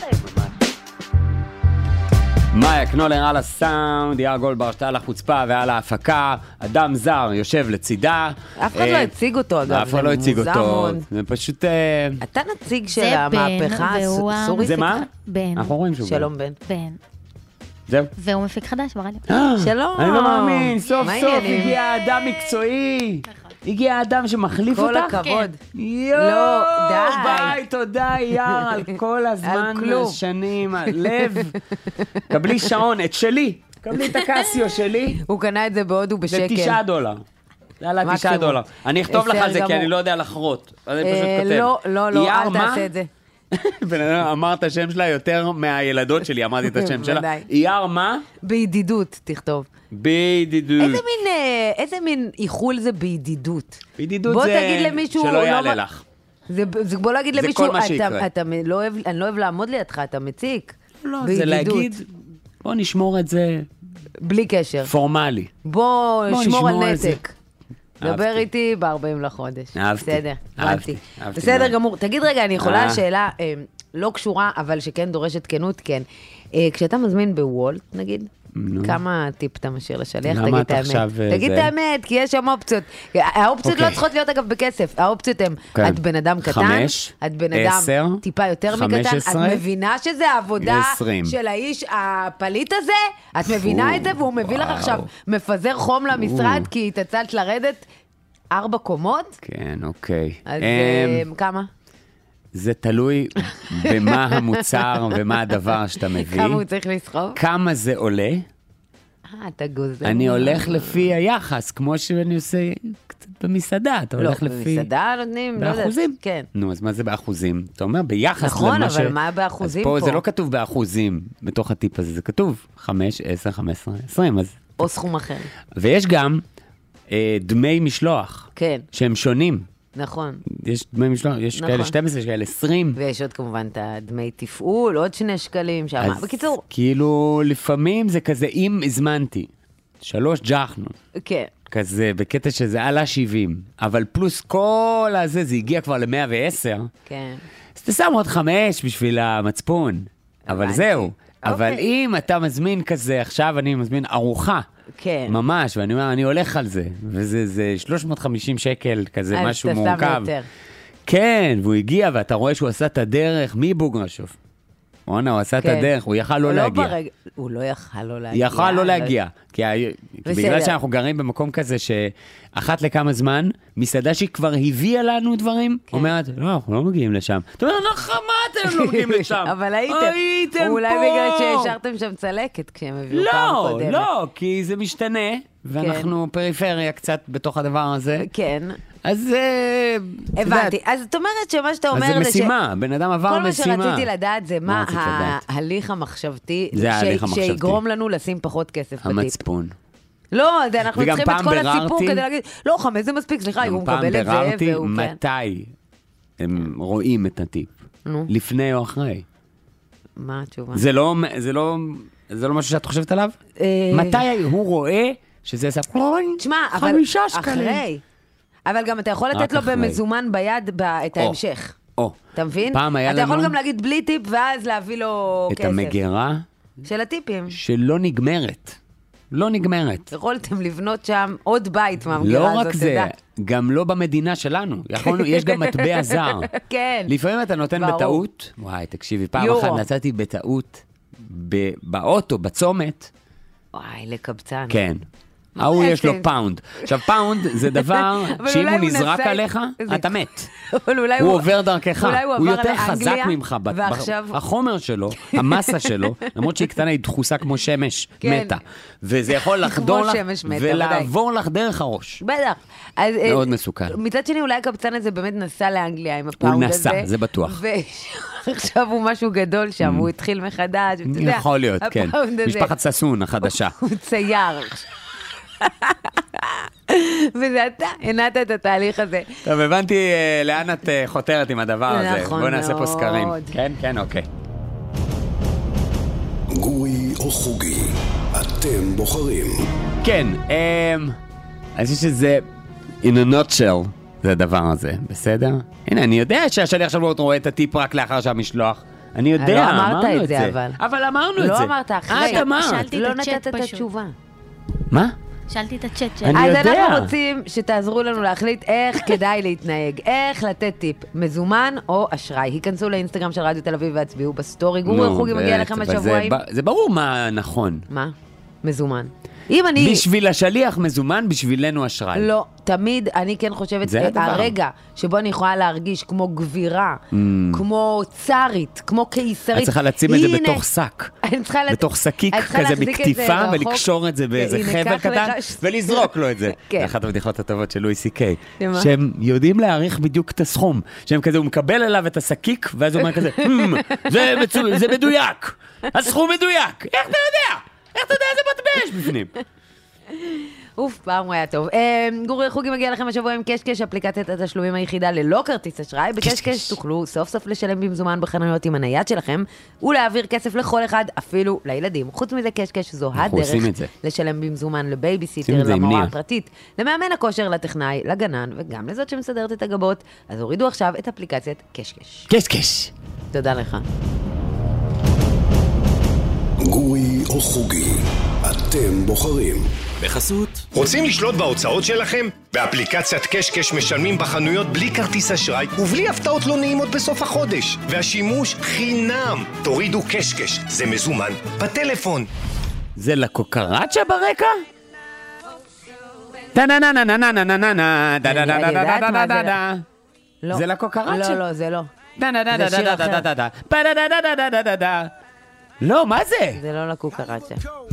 מאיה קנולר על הסאונד, יאיר גולדברג על החוצפה ועל ההפקה, אדם זר יושב לצידה. אף אחד לא הציג אותו אגב. אף אחד לא הציג אותו, זה פשוט... אתה נציג של המהפכה הסורית. זה מה? בן. אנחנו רואים שהוא שלום בן. בן. זהו. והוא מפיק חדש ברדיו. שלום. אני לא מאמין, סוף סוף הגיע אדם מקצועי. הגיע האדם שמחליף אותך? כל הכבוד. יואו, ביי, תודה יאר על כל הזמן והשנים, לב. קבלי שעון, את שלי. קבלי את הקסיו שלי. הוא קנה את זה בהודו בשקל. זה תשעה דולר. זה עלה תשעה דולר. אני אכתוב לך על זה כי אני לא יודע לחרות. אז אני פשוט כותב. לא, לא, לא, אל תעשה את זה. אמרת השם שלה יותר מהילדות שלי, אמרתי את השם שלה. יאר מה? בידידות, תכתוב. בידידות. איזה מין, איזה מין איחול זה בידידות? בידידות זה שלא יעלה לך. זה בוא להגיד למישהו, אני לא אוהב לעמוד לידך, אתה מציק. לא, זה להגיד, בוא נשמור את זה. בלי קשר. פורמלי. בוא נשמור על נתק. דבר איתי ב-ארבעים לחודש. אהבתי. בסדר, אהבתי. בסדר גמור. תגיד רגע, אני יכולה שאלה לא קשורה, אבל שכן דורשת כנות, כן. כשאתה מזמין בוולט, נגיד, כמה טיפ אתה משאיר לשליח? תגיד את האמת. תגיד את האמת, כי יש שם אופציות. האופציות לא צריכות להיות אגב בכסף. האופציות הן, את בן אדם קטן, את בן אדם טיפה יותר מקטן, את מבינה שזה העבודה של האיש הפליט הזה? את מבינה את זה? והוא מביא לך עכשיו מפזר חום למשרד, כי התעצלת לרדת ארבע קומות? כן, אוקיי. אז כמה? זה תלוי במה המוצר ומה הדבר שאתה מביא. כמה הוא צריך לסחוב? כמה זה עולה. אה, אתה גוזר. אני הולך לפי היחס, כמו שאני עושה קצת במסעדה. אתה הולך לפי... לא, במסעדה נותנים, לא יודעת. באחוזים? כן. נו, אז מה זה באחוזים? אתה אומר ביחס. נכון, אבל מה באחוזים פה? אז פה זה לא כתוב באחוזים בתוך הטיפ הזה, זה כתוב חמש, עשר, חמש עשרה, עשרים, אז... או סכום אחר. ויש גם דמי משלוח. כן. שהם שונים. נכון. יש דמי משלוח, יש כאלה שתים עשרה, יש כאלה עשרים. ויש עוד כמובן את הדמי תפעול, עוד שני שקלים שם. בקיצור. כאילו, לפעמים זה כזה, אם הזמנתי שלוש ג'חנו. כן. כזה, בקטע שזה עלה שבעים, אבל פלוס כל הזה, זה הגיע כבר ל-מאה ועשר. כן. אז אתה שם עוד חמש בשביל המצפון, אבל זהו. אבל אם אתה מזמין כזה, עכשיו אני מזמין ארוחה, כן. ממש, ואני אומר, אני הולך על זה, וזה שלוש מאות וחמישים שקל, כזה משהו מורכב. אז אתה שם יותר. כן, והוא הגיע, ואתה רואה שהוא עשה את הדרך מבוגרשוף. עונה, הוא עשה את הדרך, הוא יכל לא להגיע. הוא לא יכל לא להגיע. יכל לא להגיע, כי בגלל שאנחנו גרים במקום כזה שאחת לכמה זמן, מסעדה שהיא כבר הביאה לנו דברים, אומרת, לא, אנחנו לא מגיעים לשם. אתה אומר, נכון, מה אתם לא מגיעים לשם? אבל הייתם. הייתם פה. אולי בגלל שהשארתם שם צלקת כשהם הביאו פעם קודמת. לא, לא, כי זה משתנה, ואנחנו פריפריה קצת בתוך הדבר הזה. כן. אז הבנתי. אז זאת אומרת שמה שאתה אומר... אז זה משימה, בן אדם עבר משימה. כל מה שרציתי לדעת זה מה ההליך המחשבתי שיגרום לנו לשים פחות כסף בטיפ. המצפון. לא, אנחנו צריכים את כל הסיפור כדי להגיד, לא, חמש זה מספיק, סליחה, הוא מקבל את זה, והוא כן. פעם ביררתי מתי הם רואים את הטיפ. לפני או אחרי. מה התשובה? זה לא, זה לא, זה לא משהו שאת חושבת עליו? מתי הוא רואה שזה עשה חמישה שקלים? אחרי. אבל גם אתה יכול לתת לו במזומן ביד את ההמשך. אתה מבין? אתה יכול גם להגיד בלי טיפ ואז להביא לו כסף. את המגירה של הטיפים. שלא נגמרת. לא נגמרת. יכולתם לבנות שם עוד בית מהמגירה הזאת. לא רק זה, גם לא במדינה שלנו. יש גם מטבע זר. כן. לפעמים אתה נותן בטעות. וואי, תקשיבי, פעם אחת נצאתי בטעות באוטו, בצומת. וואי, לקבצן. כן. ההוא יש לו פאונד. עכשיו, פאונד זה דבר שאם הוא נזרק עליך, אתה מת. הוא עובר דרכך. הוא יותר חזק ממך. החומר שלו, המסה שלו, למרות שהיא קטנה, היא דחוסה כמו שמש מתה. וזה יכול לחדור לך ולעבור לך דרך הראש. בטח. מאוד מסוכן. מצד שני, אולי הקבצן הזה באמת נסע לאנגליה עם הפאונד הזה. הוא נסע, זה בטוח. ועכשיו הוא משהו גדול שם, הוא התחיל מחדש. יכול להיות, כן. משפחת ססון החדשה. הוא צייר. וזה אתה, הנעת את התהליך הזה. טוב, הבנתי לאן את חותרת עם הדבר הזה. נכון מאוד. בוא נעשה פה סקרים. כן, כן, אוקיי. גורי או חוגי, אתם בוחרים. כן, אני חושב שזה in a nutshell, זה הדבר הזה, בסדר? הנה, אני יודע שהשליח שבועות רואה את הטיפ רק לאחר שהמשלוח. אני יודע, לא אמרנו אמרת את את זה, זה. אבל. אבל אמרנו את זה. לא אמרת אחרי. את אמרת. לא נתת את התשובה. מה? שאלתי את הצ'אט שלי. אני יודע. אז אנחנו רוצים שתעזרו לנו להחליט איך כדאי להתנהג, איך לתת טיפ, מזומן או אשראי. היכנסו לאינסטגרם של רדיו תל אביב והצביעו בסטורי. גורי חוגי מגיע לכם השבועים. זה ברור מה נכון. מה? מזומן. אם אני... בשביל השליח מזומן, בשבילנו אשראי. לא, תמיד אני כן חושבת, הרגע שבו אני יכולה להרגיש כמו גבירה, כמו צארית, כמו קיסרית. את צריכה לשים את זה בתוך שק. בתוך שקיק כזה בכתיפה, ולקשור את זה באיזה חבל קטן, ולזרוק לו את זה. זה אחת הבדיחות הטובות של לואי סי קיי. שהם יודעים להעריך בדיוק את הסכום. שהם כזה, הוא מקבל אליו את השקיק, ואז הוא אומר כזה, זה מדויק. הסכום מדויק. איך אתה יודע? איך אתה יודע איזה מטבע יש בפנים? אוף, פעם הוא היה טוב. גורי חוגי מגיע לכם השבוע עם קשקש, אפליקציית התשלומים היחידה ללא כרטיס אשראי. בקשקש תוכלו סוף סוף לשלם במזומן בחנויות עם הנייד שלכם, ולהעביר כסף לכל אחד, אפילו לילדים. חוץ מזה, קשקש זו הדרך לשלם במזומן לבייביסיטר, למורה הפרטית, למאמן הכושר, לטכנאי, לגנן, וגם לזאת שמסדרת את הגבות. אז הורידו עכשיו את אפליקציית קשקש. קשקש. תודה לך. גורי או חוגי, אתם בוחרים. בחסות. רוצים לשלוט בהוצאות שלכם? באפליקציית קשקש משלמים בחנויות בלי כרטיס אשראי ובלי הפתעות לא נעימות בסוף החודש. והשימוש חינם. תורידו קשקש, זה מזומן בטלפון. זה לקוקרצ'ה ברקע? טה-נה-נה-נה-נה-נה-נה-נה-נה דה-דה-דה-דה-דה-דה-דה זה לקוקרצ'ה? לא, לא, זה לא. זה שיר אחר. דה-דה-דה-דה-דה-דה-דה לא, מה זה? זה לא לקוקרצ'ה.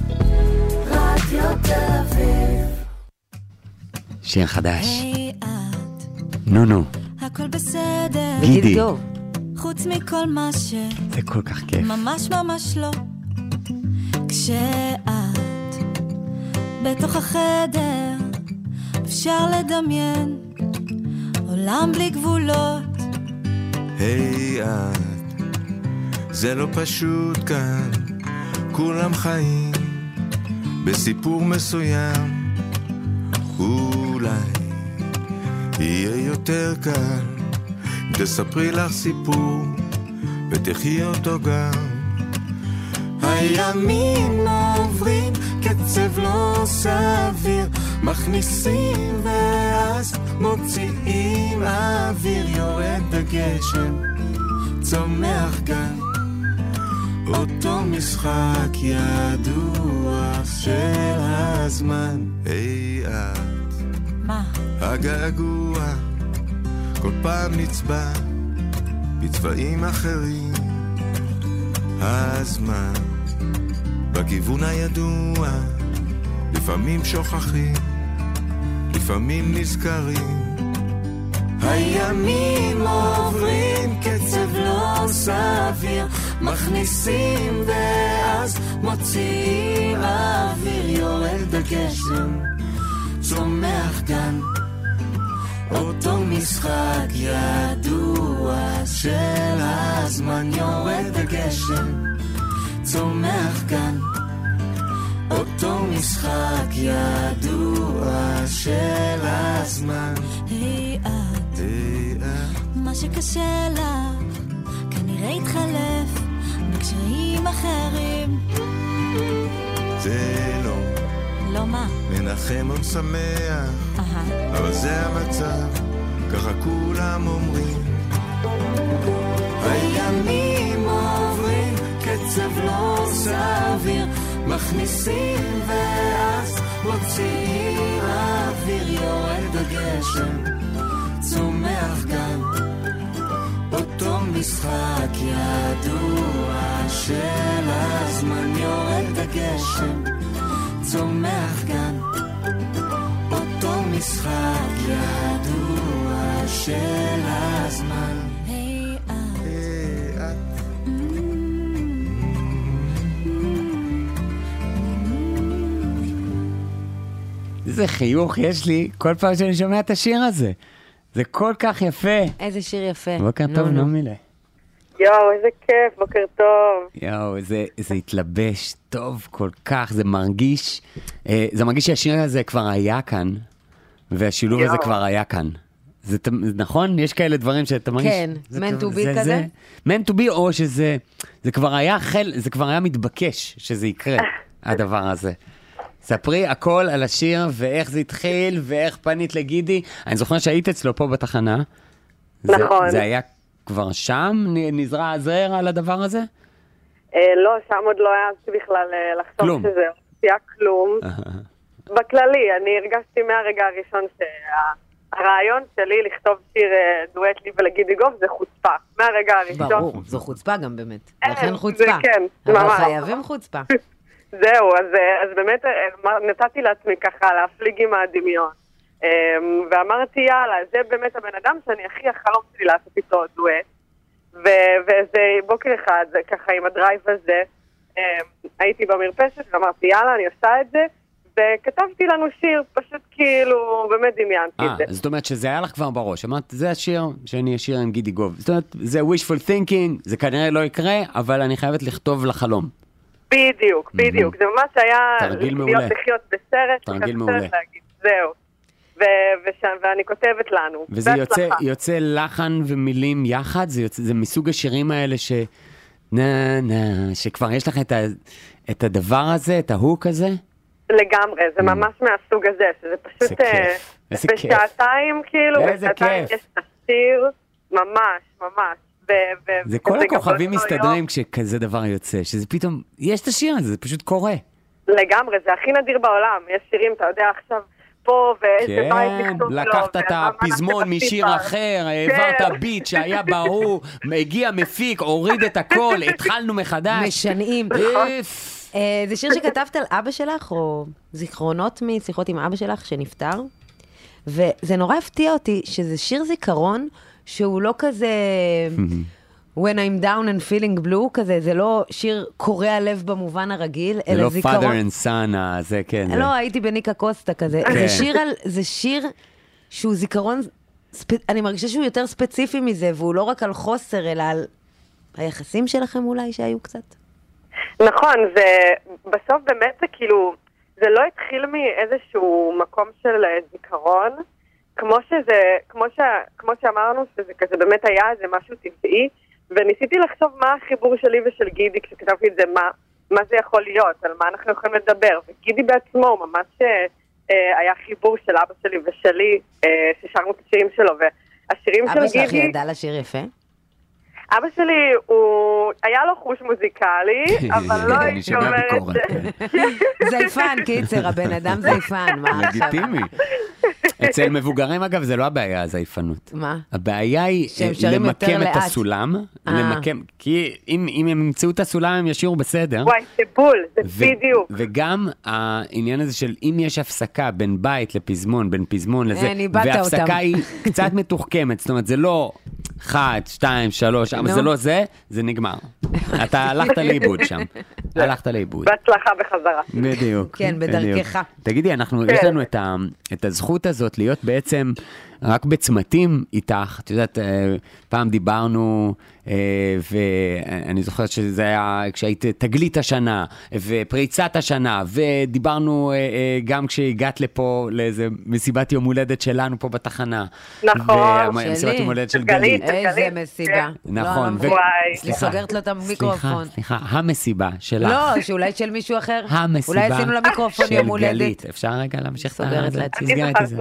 שיר חדש. נו נו. הכל בסדר. גידי. חוץ מכל מה ש... זה כל כך כיף. ממש ממש לא. כשאת בתוך החדר אפשר לדמיין עולם בלי גבולות. היי את, זה לא פשוט כאן, כולם חיים בסיפור מסוים אולי יהיה יותר קל אם תספרי לך סיפור ותחי אותו גם. הימים עוברים קצב לא סביר, מכניסים ואז מוציאים אוויר, יורד בגשם צומח כאן אותו משחק ידוע של הזמן. היי את מה? הגעגוע כל פעם נצבע בצבעים אחרים, הזמן בכיוון הידוע, לפעמים שוכחים, לפעמים נזכרים. הימים עוברים קצב לא סביר, מכניסים ואז מוציאים אוויר, יורד בגשם צומח כאן אותו משחק ידוע של הזמן, יורד בגשם צומח כאן אותו משחק ידוע של הזמן. היי את, היי את, מה שקשה לך כנראה יתחלף בקשיים אחרים. זה לא לא מה? מנחם עוד שמח, אהה. אבל זה המצב, ככה כולם אומרים. הימים עוברים קצב לא סביר, מכניסים ואז מוציאים אוויר, יורד הגשם צומח כאן אותו משחק ידוע של הזמן, יורד הגשם צומח כאן אותו משחק ידוע של הזמן. היי את, היי את, איזה חיוך יש לי כל פעם שאני שומע את השיר הזה. זה כל כך יפה. איזה שיר יפה. בוקר טוב, נעמילה. יואו, איזה כיף, בוקר טוב. יואו, זה, זה התלבש טוב כל כך, זה מרגיש, אה, זה מרגיש שהשיר הזה כבר היה כאן, והשילוב יואו. הזה כבר היה כאן. זה, זה נכון? יש כאלה דברים שאתה מרגיש... כן, man to be כזה? זה, man to be, או שזה, זה כבר היה חל, זה כבר היה מתבקש שזה יקרה, הדבר הזה. ספרי הכל על השיר, ואיך זה התחיל, ואיך פנית לגידי. אני זוכר שהיית אצלו פה בתחנה. נכון. זה, זה היה כבר שם? נזרע הזרע על הדבר הזה? לא, שם עוד לא היה בכלל לחשוב כלום. שזה הוציאה כלום. בכללי, אני הרגשתי מהרגע הראשון שהרעיון שלי לכתוב שיר דואט לי ולגידי גוב זה חוצפה. מהרגע הראשון. ברור, זו חוצפה גם באמת. לכן חוצפה. זה כן, אבל ממש. חייבים חוצפה. זהו, אז, אז באמת נתתי לעצמי ככה להפליג עם הדמיון. ואמרתי, יאללה, זה באמת הבן אדם שאני הכי החלום שלי לעשות איתו דואט. ואיזה בוקר אחד, ככה עם הדרייב הזה, הייתי במרפסת ואמרתי, יאללה, אני עושה את זה, וכתבתי לנו שיר, פשוט כאילו, באמת דמיינתי את זה. זאת אומרת שזה היה לך כבר בראש, אמרת, זה השיר שאני אשיר עם גידי גוב. זאת אומרת, זה wishful thinking, זה כנראה לא יקרה, אבל אני חייבת לכתוב לחלום. בדיוק, בדיוק, זה ממש היה תרגיל מעולה. לחיות בסרט, תרגיל מעולה. זהו. ואני כותבת לנו. וזה יוצא, יוצא לחן ומילים יחד? זה, יוצא, זה מסוג השירים האלה ש... נה, נה, שכבר יש לך את, ה, את הדבר הזה, את ההוק הזה? לגמרי, זה ממש מהסוג הזה, שזה פשוט בשעתיים, כאילו, בשעתיים יש את השיר, ממש, ממש. זה כל הכוכבים מסתדרים כשכזה דבר יוצא, שזה פתאום, יש את השיר הזה, זה פשוט קורה. לגמרי, זה הכי נדיר בעולם. יש שירים, אתה יודע, עכשיו... פה ואיזה בית לכתוב לו. לקחת את הפזמון משיר אחר, העברת ביט שהיה בהוא, הגיע מפיק, הוריד את הכל, התחלנו מחדש. משנעים. זה שיר שכתבת על אבא שלך, או זיכרונות משיחות עם אבא שלך שנפטר, וזה נורא הפתיע אותי שזה שיר זיכרון שהוא לא כזה... When I'm down and feeling blue, כזה, זה לא שיר קורע לב במובן הרגיל, אלא זיכרון. זה לא father and son, זה כן. לא, הייתי בניקה קוסטה כזה. זה שיר על, זה שיר שהוא זיכרון, אני מרגישה שהוא יותר ספציפי מזה, והוא לא רק על חוסר, אלא על היחסים שלכם אולי שהיו קצת. נכון, זה, בסוף באמת זה כאילו, זה זה לא התחיל מאיזשהו מקום של זיכרון, כמו שזה, כמו ש, כמו שאמרנו, שזה כזה באמת היה איזה משהו טבעי, וניסיתי לחשוב מה החיבור שלי ושל גידי כשכתבתי את זה, מה, מה זה יכול להיות, על מה אנחנו יכולים לדבר, וגידי בעצמו הוא ממש אה, היה חיבור של אבא שלי ושלי, אה, ששרנו את השירים שלו, והשירים של גידי... אבא שלך ידע לשיר יפה? אבא שלי, הוא היה לו חוש מוזיקלי, אבל לא הייתי אומרת... זייפן, קיצר, הבן אדם זייפן, מה עכשיו? לגיטימי. אצל מבוגרים, אגב, זה לא הבעיה, הזייפנות. מה? הבעיה היא למקם את הסולם, כי אם הם ימצאו את הסולם, הם ישירו בסדר. וואי, זה בול, זה בדיוק. וגם העניין הזה של אם יש הפסקה בין בית לפזמון, בין פזמון לזה, והפסקה היא קצת מתוחכמת, זאת אומרת, זה לא... אחת, שתיים, שלוש, אבל זה לא זה, זה נגמר. אתה הלכת לאיבוד שם. הלכת לאיבוד. בהצלחה בחזרה. בדיוק. כן, בדרכך. תגידי, יש לנו את הזכות הזאת להיות בעצם רק בצמתים איתך. את יודעת, פעם דיברנו, ואני זוכרת שזה היה כשהיית תגלית השנה, ופריצת השנה, ודיברנו גם כשהגעת לפה לאיזה מסיבת יום הולדת שלנו פה בתחנה. נכון, מסיבת יום הולדת של גלית. איזה מסיבה. נכון. היא סוגרת לו את המיקרופון. סליחה, המסיבה שלך. לא, שאולי של מישהו אחר. המסיבה אולי עשינו למיקרופון יום הולדת. של גלית. אפשר רגע להמשיך את סוגרת לעצמי. סגרת את זה.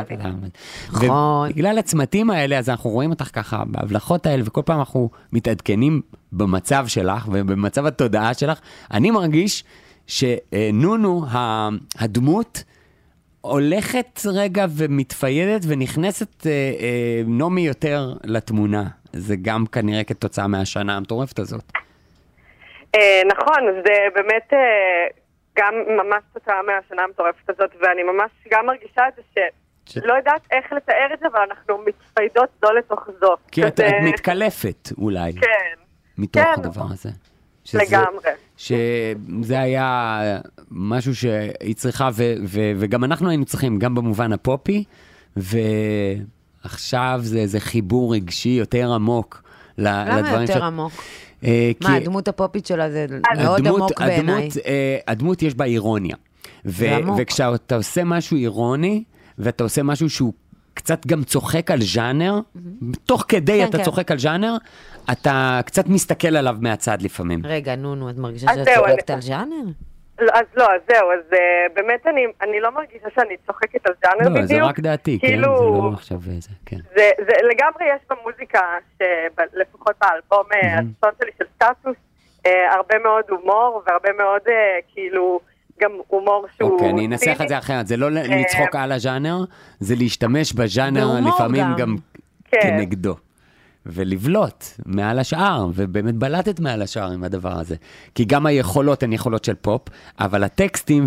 נכון. ובגלל הצמתים האלה, אז אנחנו רואים אותך ככה, בהבלחות האלה, וכל פעם אנחנו מתעדכנים במצב שלך, ובמצב התודעה שלך. אני מרגיש שנונו, הדמות, הולכת רגע ומתפיידת, ונכנסת נומי יותר לתמונה. זה גם כנראה כתוצאה מהשנה המטורפת הזאת. נכון, זה באמת גם ממש תוצאה מהשנה המטורפת הזאת, ואני ממש גם מרגישה את זה ש... לא יודעת איך לתאר את זה, אבל אנחנו מתפיידות זו לתוך זו. כי את מתקלפת אולי. כן. מתוך הדבר הזה. לגמרי. שזה היה משהו שהיא צריכה, וגם אנחנו היינו צריכים, גם במובן הפופי, ועכשיו זה איזה חיבור רגשי יותר עמוק לדברים. למה יותר עמוק? מה, הדמות הפופית שלה זה מאוד עמוק בעיניי. הדמות יש בה אירוניה. וכשאתה עושה משהו אירוני, ואתה עושה משהו שהוא קצת גם צוחק על ז'אנר, תוך כדי אתה צוחק על ז'אנר, אתה קצת מסתכל עליו מהצד לפעמים. רגע, נו, נו, את מרגישה שאת צוחקת על ז'אנר? אז לא, אז זהו, אז באמת אני לא מרגישה שאני צוחקת על ז'אנר בדיוק. לא, זה רק דעתי, כן, זה לא עכשיו זה, כן. זה לגמרי יש במוזיקה, לפחות באלבום הראשון שלי של סטטוס, הרבה מאוד הומור, והרבה מאוד כאילו... גם הומור שהוא... אוקיי, אני אנסח את זה אחרת. זה לא לצחוק על הז'אנר, זה להשתמש בז'אנר לפעמים גם כנגדו. ולבלוט מעל השאר, ובאמת בלטת מעל השאר עם הדבר הזה. כי גם היכולות הן יכולות של פופ, אבל הטקסטים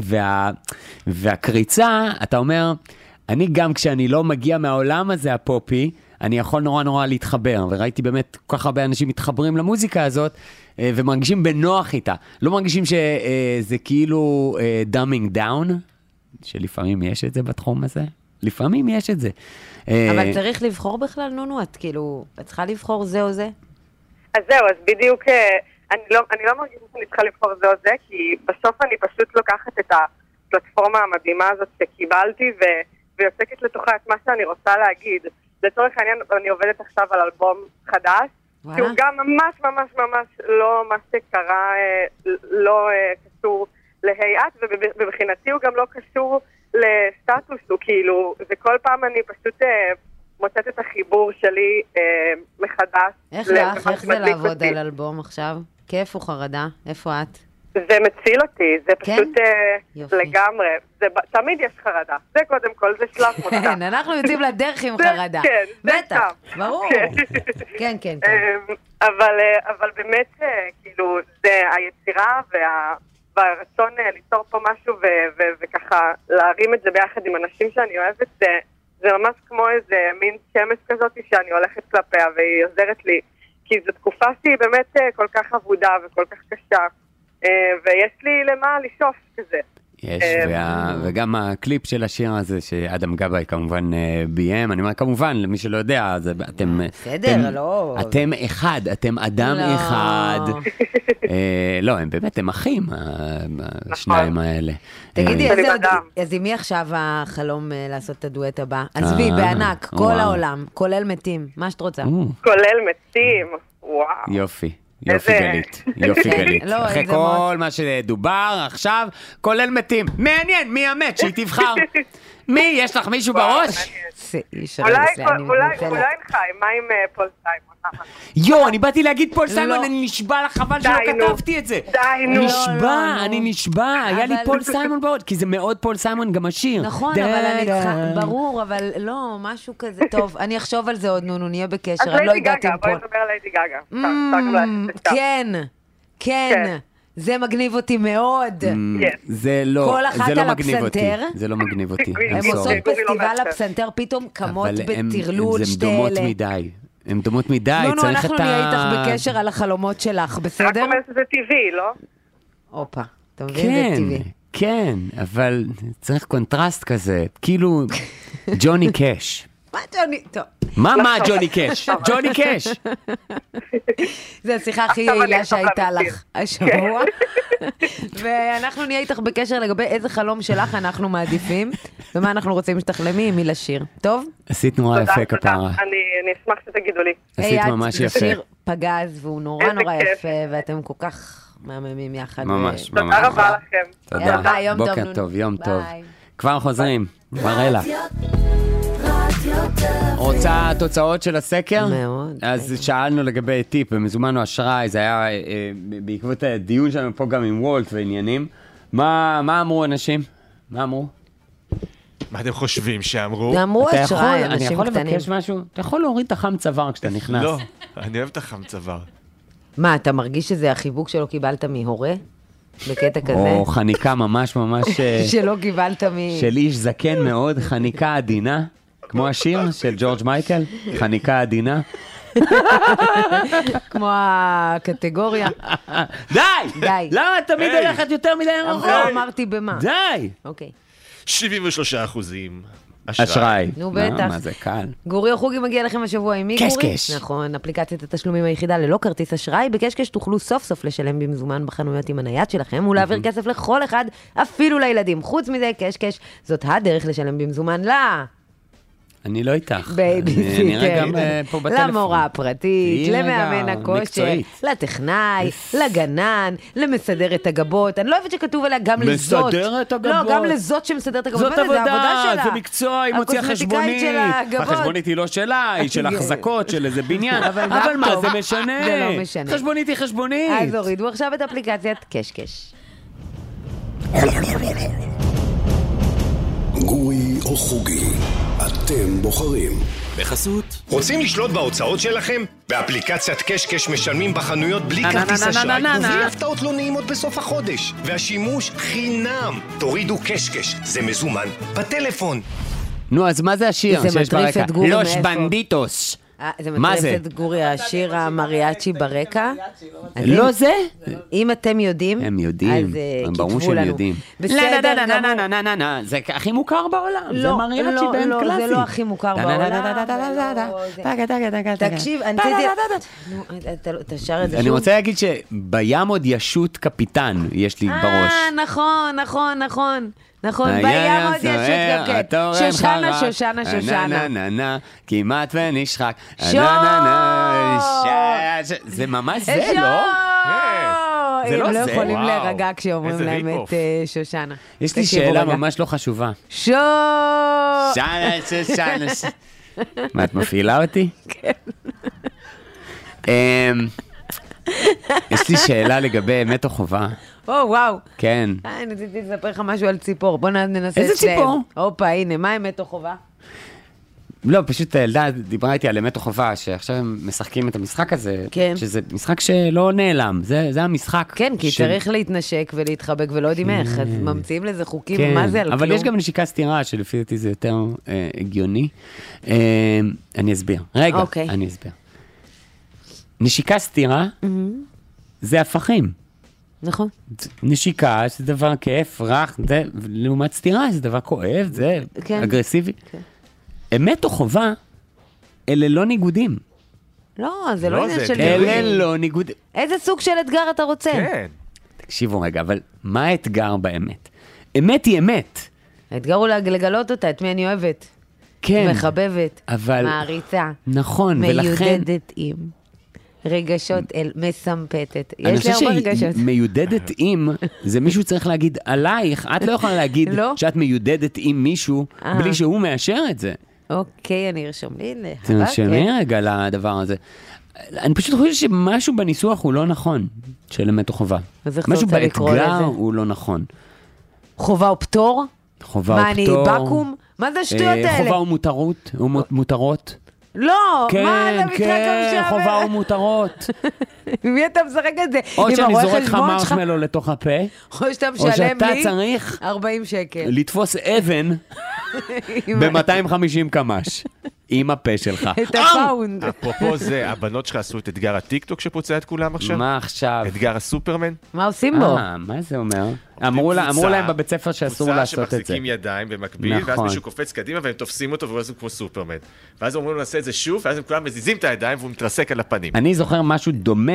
והקריצה, אתה אומר, אני גם כשאני לא מגיע מהעולם הזה הפופי, אני יכול נורא נורא להתחבר, וראיתי באמת כל כך הרבה אנשים מתחברים למוזיקה הזאת, ומרגישים בנוח איתה. לא מרגישים שזה כאילו dumbing down, שלפעמים יש את זה בתחום הזה. לפעמים יש את זה. אבל צריך לבחור בכלל, נונו, את כאילו, את צריכה לבחור זה או זה? אז זהו, אז בדיוק, אני לא, אני לא מרגישה שאני צריכה לבחור זה או זה, כי בסוף אני פשוט לוקחת את הפלטפורמה המדהימה הזאת שקיבלתי, ויוצקת לתוכה את מה שאני רוצה להגיד. לצורך העניין, אני עובדת עכשיו על אלבום חדש, שהוא גם ממש ממש ממש לא מה שקרה, לא קשור להיית, ובבחינתי הוא גם לא קשור לסטטוס, הוא כאילו, וכל פעם אני פשוט מוצאת את החיבור שלי מחדש. איך לך? איך זה לעבוד על אלבום עכשיו? כיף או חרדה? איפה את? זה מציל אותי, זה פשוט לגמרי, תמיד יש חרדה, זה קודם כל, זה שלב מוצא. כן, אנחנו יודעים לדרך עם חרדה. כן, בטח, ברור. כן, כן, כן. אבל באמת, כאילו, זה היצירה והרצון ליצור פה משהו וככה להרים את זה ביחד עם אנשים שאני אוהבת, זה ממש כמו איזה מין שמש כזאת שאני הולכת כלפיה והיא עוזרת לי, כי זו תקופה שהיא באמת כל כך עבודה וכל כך קשה. ויש לי למה לשאוף כזה. יש, וגם הקליפ של השיר הזה, שאדם גבאי כמובן ביים, אני אומר כמובן, למי שלא יודע, אתם... בסדר, לא... אתם אחד, אתם אדם אחד. לא, הם באמת, הם אחים, השניים האלה. תגידי, אז עם מי עכשיו החלום לעשות את הדואט הבא? עזבי, בענק, כל העולם, כולל מתים, מה שאת רוצה. כולל מתים, וואו. יופי. יופי גלית, יופי גלית. אחרי כל מה שדובר עכשיו, כולל מתים. מעניין, מי המת שהיא תבחר? מי? יש לך מישהו בראש? אולי חיים, מה עם פול סיימון? יו, אני באתי להגיד פול סיימון, אני נשבע לך, חבל שלא כתבתי את זה. די, נו. נשבע, אני נשבע, היה לי פול סיימון בעוד, כי זה מאוד פול סיימון גם השיר. נכון, אבל אני צריכה, ברור, אבל לא, משהו כזה טוב. אני אחשוב על זה עוד, נו, נהיה בקשר, אני לא יודעת אם פול. אז ליידי גגה, בואי נדבר על ליידי גגה. כן, כן. זה מגניב אותי מאוד. זה לא, זה לא מגניב אותי. זה לא מגניב אותי. הם עושות פסטיבל הפסנתר, פתאום קמות בטרלול שתי אלה. הן דומות מדי. הן דומות מדי, צריך את ה... לא, נו, אנחנו נהיה איתך בקשר על החלומות שלך, בסדר? רק אומרת שזה טבעי, לא? אופה, אתה מבין? זה טבעי. כן, אבל צריך קונטרסט כזה, כאילו ג'וני קאש. מה ג'וני? טוב. מה מה ג'וני קאש? ג'וני קאש. זה השיחה הכי יעילה שהייתה לך השבוע. ואנחנו נהיה איתך בקשר לגבי איזה חלום שלך אנחנו מעדיפים, ומה אנחנו רוצים שתחלמי עם מי לשיר. טוב? עשית נורא יפה כפרה. אני אשמח שתגידו לי. עשית ממש יפה. זה שיר פגז, והוא נורא נורא יפה, ואתם כל כך מהממים יחד. ממש, ממש. תודה רבה לכם. תודה. בוקר טוב, יום טוב. כבר חוזרים. ברלה. רוצה תוצאות של הסקר? מאוד. אז שאלנו לגבי טיפ, במזומן או אשראי, זה היה בעקבות הדיון שלנו פה גם עם וולט ועניינים. מה אמרו אנשים? מה אמרו? מה אתם חושבים שאמרו? אמרו אשראי, אנשים קטנים. אני יכול קטנים. לבקש משהו? אתה יכול להוריד את החם צוואר כשאתה נכנס. לא, אני אוהב את החם צוואר. מה, אתה מרגיש שזה החיבוק שלו קיבלת מהורה? בקטע כזה? או חניקה ממש ממש... שלא קיבלת מ... של איש זקן מאוד, חניקה עדינה. כמו השיר של ג'ורג' מייקל, חניקה עדינה. כמו הקטגוריה. די! די. למה תמיד הולכת יותר מדי רחוק? לא אמרתי במה. די! אוקיי. שבעים ושלושה אחוזים. אשראי. נו בטח. מה זה קל. גורי או חוגי מגיע לכם השבוע עם מי גורי? קשקש. נכון, אפליקציית התשלומים היחידה ללא כרטיס אשראי. בקשקש תוכלו סוף סוף לשלם במזומן בחנויות עם הנייד שלכם, ולהעביר כסף לכל אחד, אפילו לילדים. חוץ מזה, קשקש, זאת הדרך לשלם במזומן לה. אני לא איתך. בייביסיטר. אני נראה גם פה בטלפון. למורה הפרטית, למאמן הכושר, לטכנאי, לגנן, למסדר את הגבות. אני לא אוהבת שכתוב עליה גם לזאת. מסדר את הגבות. לא, גם לזאת שמסדר את הגבות. זאת עבודה, שלה. זה מקצוע, היא מוציאה חשבונית. החשבונית היא לא שלה, היא של החזקות, של איזה בניין. אבל מה, זה משנה. זה לא משנה. חשבונית היא חשבונית. אז הורידו עכשיו את אפליקציית קשקש. גורי או חוגי, אתם בוחרים. בחסות. רוצים לשלוט בהוצאות שלכם? באפליקציית קשקש משלמים בחנויות בלי כרטיס אשראי ובלי הפתעות לא נעימות בסוף החודש. והשימוש חינם. תורידו קשקש, זה מזומן בטלפון. נו, אז מה זה השיר שיש ברקע? לוש בנדיטוס. זה מטריף את גורי, השיר המריאצ'י ברקע. לא זה? אם אתם יודעים, הם יודעים, אז ברור כתבו לנו. יודעים. בסדר גמור. זה הכי מוכר בעולם, זה מריאצ'י בן קלאסי. זה לא הכי מוכר בעולם. תקשיב, אני אתה שר את זה שוב. אני רוצה להגיד שבים עוד ישות קפיטן יש לי בראש. אה, נכון, נכון, נכון. נכון, בים עוד ישות גם כן. שושנה, שושנה, שושנה. כמעט ונשחק. שו! זה ממש זה, לא? זה לא הם לא זה. יכולים להירגע כשאומרים להם את שושנה. יש לי שאלה ממש לא חשובה. שו! שושנה, שושנה. מה, את מפעילה אותי? כן. יש לי שאלה לגבי אמת או חובה. או, וואו. כן. אני רציתי לספר לך משהו על ציפור. בוא ננסה. איזה ציפור? הופה, הנה, מה אמת או חובה? לא, פשוט ילדה דיברה איתי על אמת או חובה, שעכשיו הם משחקים את המשחק הזה, כן. שזה משחק שלא נעלם, זה, זה המשחק. כן, כי ש... צריך להתנשק ולהתחבק ולא יודעים איך, אז ממציאים לזה חוקים, כן. מה זה על אבל כלום? יש גם נשיקה סתירה, שלפי דעתי זה יותר אה, הגיוני. אה, אני אסביר. רגע, אוקיי. אני אסביר. נשיקה סתירה, mm-hmm. זה הפכים. נכון. נשיקה, זה דבר כיף, רך, זה, לעומת סתירה, זה דבר כואב, זה כן. אגרסיבי. כן. אמת או חובה, אלה לא ניגודים. לא, זה לא לא, עניין זה של אתגרים. אלה ניגודים. לא ניגודים. איזה סוג של אתגר אתה רוצה? כן. תקשיבו רגע, אבל מה האתגר באמת? אמת היא אמת. האתגר הוא לגלות אותה, את מי אני אוהבת. כן. מחבבת. אבל... מעריצה. נכון, ולכן... מיודדת עם. רגשות אל מסמפתת. יש לי הרבה אני רגשות. חושב שהיא מיודדת עם, זה מישהו צריך להגיד עלייך, את לא יכולה להגיד לא. שאת מיודדת עם מישהו, אה. בלי שהוא מאשר את זה. אוקיי, אני ארשום לי. תרשמי רגע לדבר הזה. אני פשוט חושב שמשהו בניסוח הוא לא נכון, של אמת או חובה. אז איך אתה משהו רוצה לקרוא באתגר לזה? הוא לא נכון. חובה או פטור? חובה או מה, אני פטור. בקום? מה זה השטויות אה, האלה? חובה או מותרות? או מות- מותרות? לא, כן, מה אתה משחק כן, המשעמם? חובה או מותרות. עם מי אתה משחק את זה? או עם שאני הרואה זורק לך חשבון שלך? מרשמלו לתוך הפה, או שאתה או משלם שאתה לי צריך ארבעים שקל. לתפוס אבן עם ב-מאתיים וחמישים קמ"ש, עם הפה שלך. את הפאונד. אפרופו זה, הבנות שלך עשו את אתגר הטיקטוק שפוצע את כולם עכשיו? מה עכשיו? אתגר הסופרמן? מה עושים בו? אה, מה זה אומר? אמרו לה- אמרו להם בבית ספר שאסור לעשות את זה. קבוצה שמחזיקים ידיים במקביל, נכון. ואז מישהו קופץ קדימה והם תופסים אותו ואז הוא כמו סופרמן. ואז אומרים לו נעשה את זה שוב, ואז הם כולם מזיזים את הידיים והוא מתרסק על הפנים. אני זוכר משהו דומה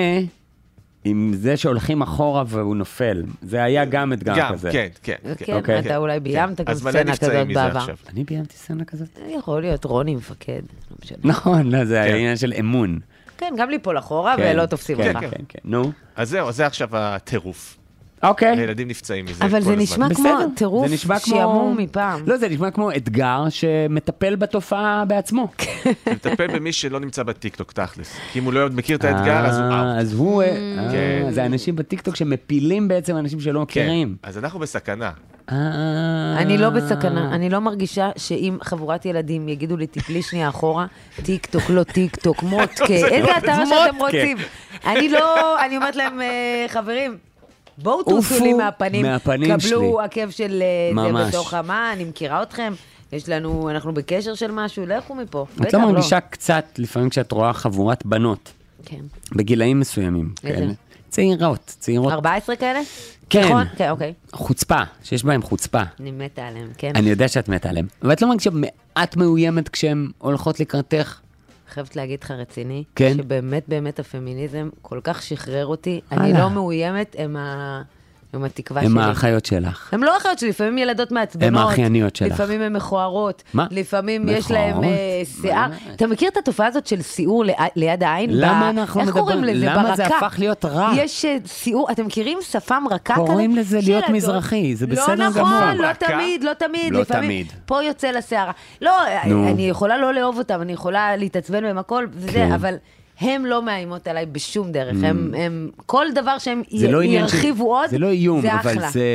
עם זה שהולכים אחורה והוא נופל. זה היה גם אתגר גם, כזה. כן, כן. כן, אוקיי. אתה אולי ביימת גם אז מלא סצנה נפצעים כזאת מזה בעבר. עכשיו. אני ביימתי סצנה כזאת? יכול להיות רוני מפקד. לא משנה. נכון, לא, זה כן. העניין של אמון. כן, גם ליפול אחורה כן, ולא תופסים כן, אותך. כן, כן. נו. אז זהו, אז זה עכשיו הטירוף. אוקיי. הילדים נפצעים מזה כל אבל הזמן. זה נשמע כמו בסדר. טירוף זה נשמע כמו- שעמום מפעם. לא, זה נשמע כמו אתגר שמטפל בתופעה בעצמו. לטפל במי שלא נמצא בטיקטוק תכלס. כי אם הוא לא מכיר את האתגר, אז הוא אה, אאוט. אז הוא, אה, כן. זה אנשים בטיקטוק שמפילים בעצם אנשים שלא מכירים. אז אנחנו בסכנה. אה. אני לא בסכנה, אני לא מרגישה שאם חבורת ילדים יגידו לי, תפלי שנייה אחורה, טיק טוק, לא טיק טוק, מוטקה, איזה אתר שאתם רוצים. אני לא, אני אומרת להם, אה, חברים, בואו תעשו עופו לי מהפנים, מהפנים שלי. קבלו עקב של אה, זה ממש. בתוך המה, אני מכירה אתכם, יש לנו, אנחנו בקשר של משהו, לכו מפה. את בטח, לא מרגישה קצת, לפעמים כשאת רואה חבורת בנות, כן. בגילאים מסוימים, איזה? כאלה. צעירות, צעירות. ארבע עשרה כאלה? כן. נכון? כן, אוקיי. חוצפה, שיש בהם חוצפה. אני מתה עליהם, כן. אני יודע שאת מתה עליהם. ואת לא מרגישה מעט מאוימת כשהן הולכות לקראתך? חייבת להגיד לך רציני, כן? שבאמת באמת הפמיניזם כל כך שחרר אותי, הלאה. אני לא מאוימת, הם ה... עם התקווה הם שלי. האחיות שלך. הם לא אחיות שלי, לפעמים ילדות מעצבנות. הם האחייניות שלך. לפעמים הן מכוערות. מה? לפעמים יש להם מכוערות? אה, שיער. אתה מכיר את התופעה הזאת של סיעור ליד- ליד העין? למה ב- אנחנו איך מדברים- קוראים לזה? למה זה ברקה. הפך להיות רע? יש אה, סיעור, אתם מכירים שפם רקה כזה? קוראים לזה להיות שילדות. מזרחי, זה בסדר לא גמור. נכון, לא רקה? תמיד, לא תמיד. לא לפעמים- תמיד. פה יוצא לשערה. לא, נו. אני יכולה לא לאהוב אותם, אני יכולה להתעצבן בהם הכל, וזה, כן. אבל... הם לא מאיימות עליי בשום דרך, הם, הם, כל דבר שהם זה לא י- עניין של- ירחיבו עוד, זה לא איום, זה אבל אחלה. זה...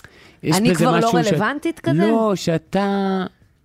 יש אני בזה כבר לא משהו ש- רלוונטית כזה? לא, שאתה...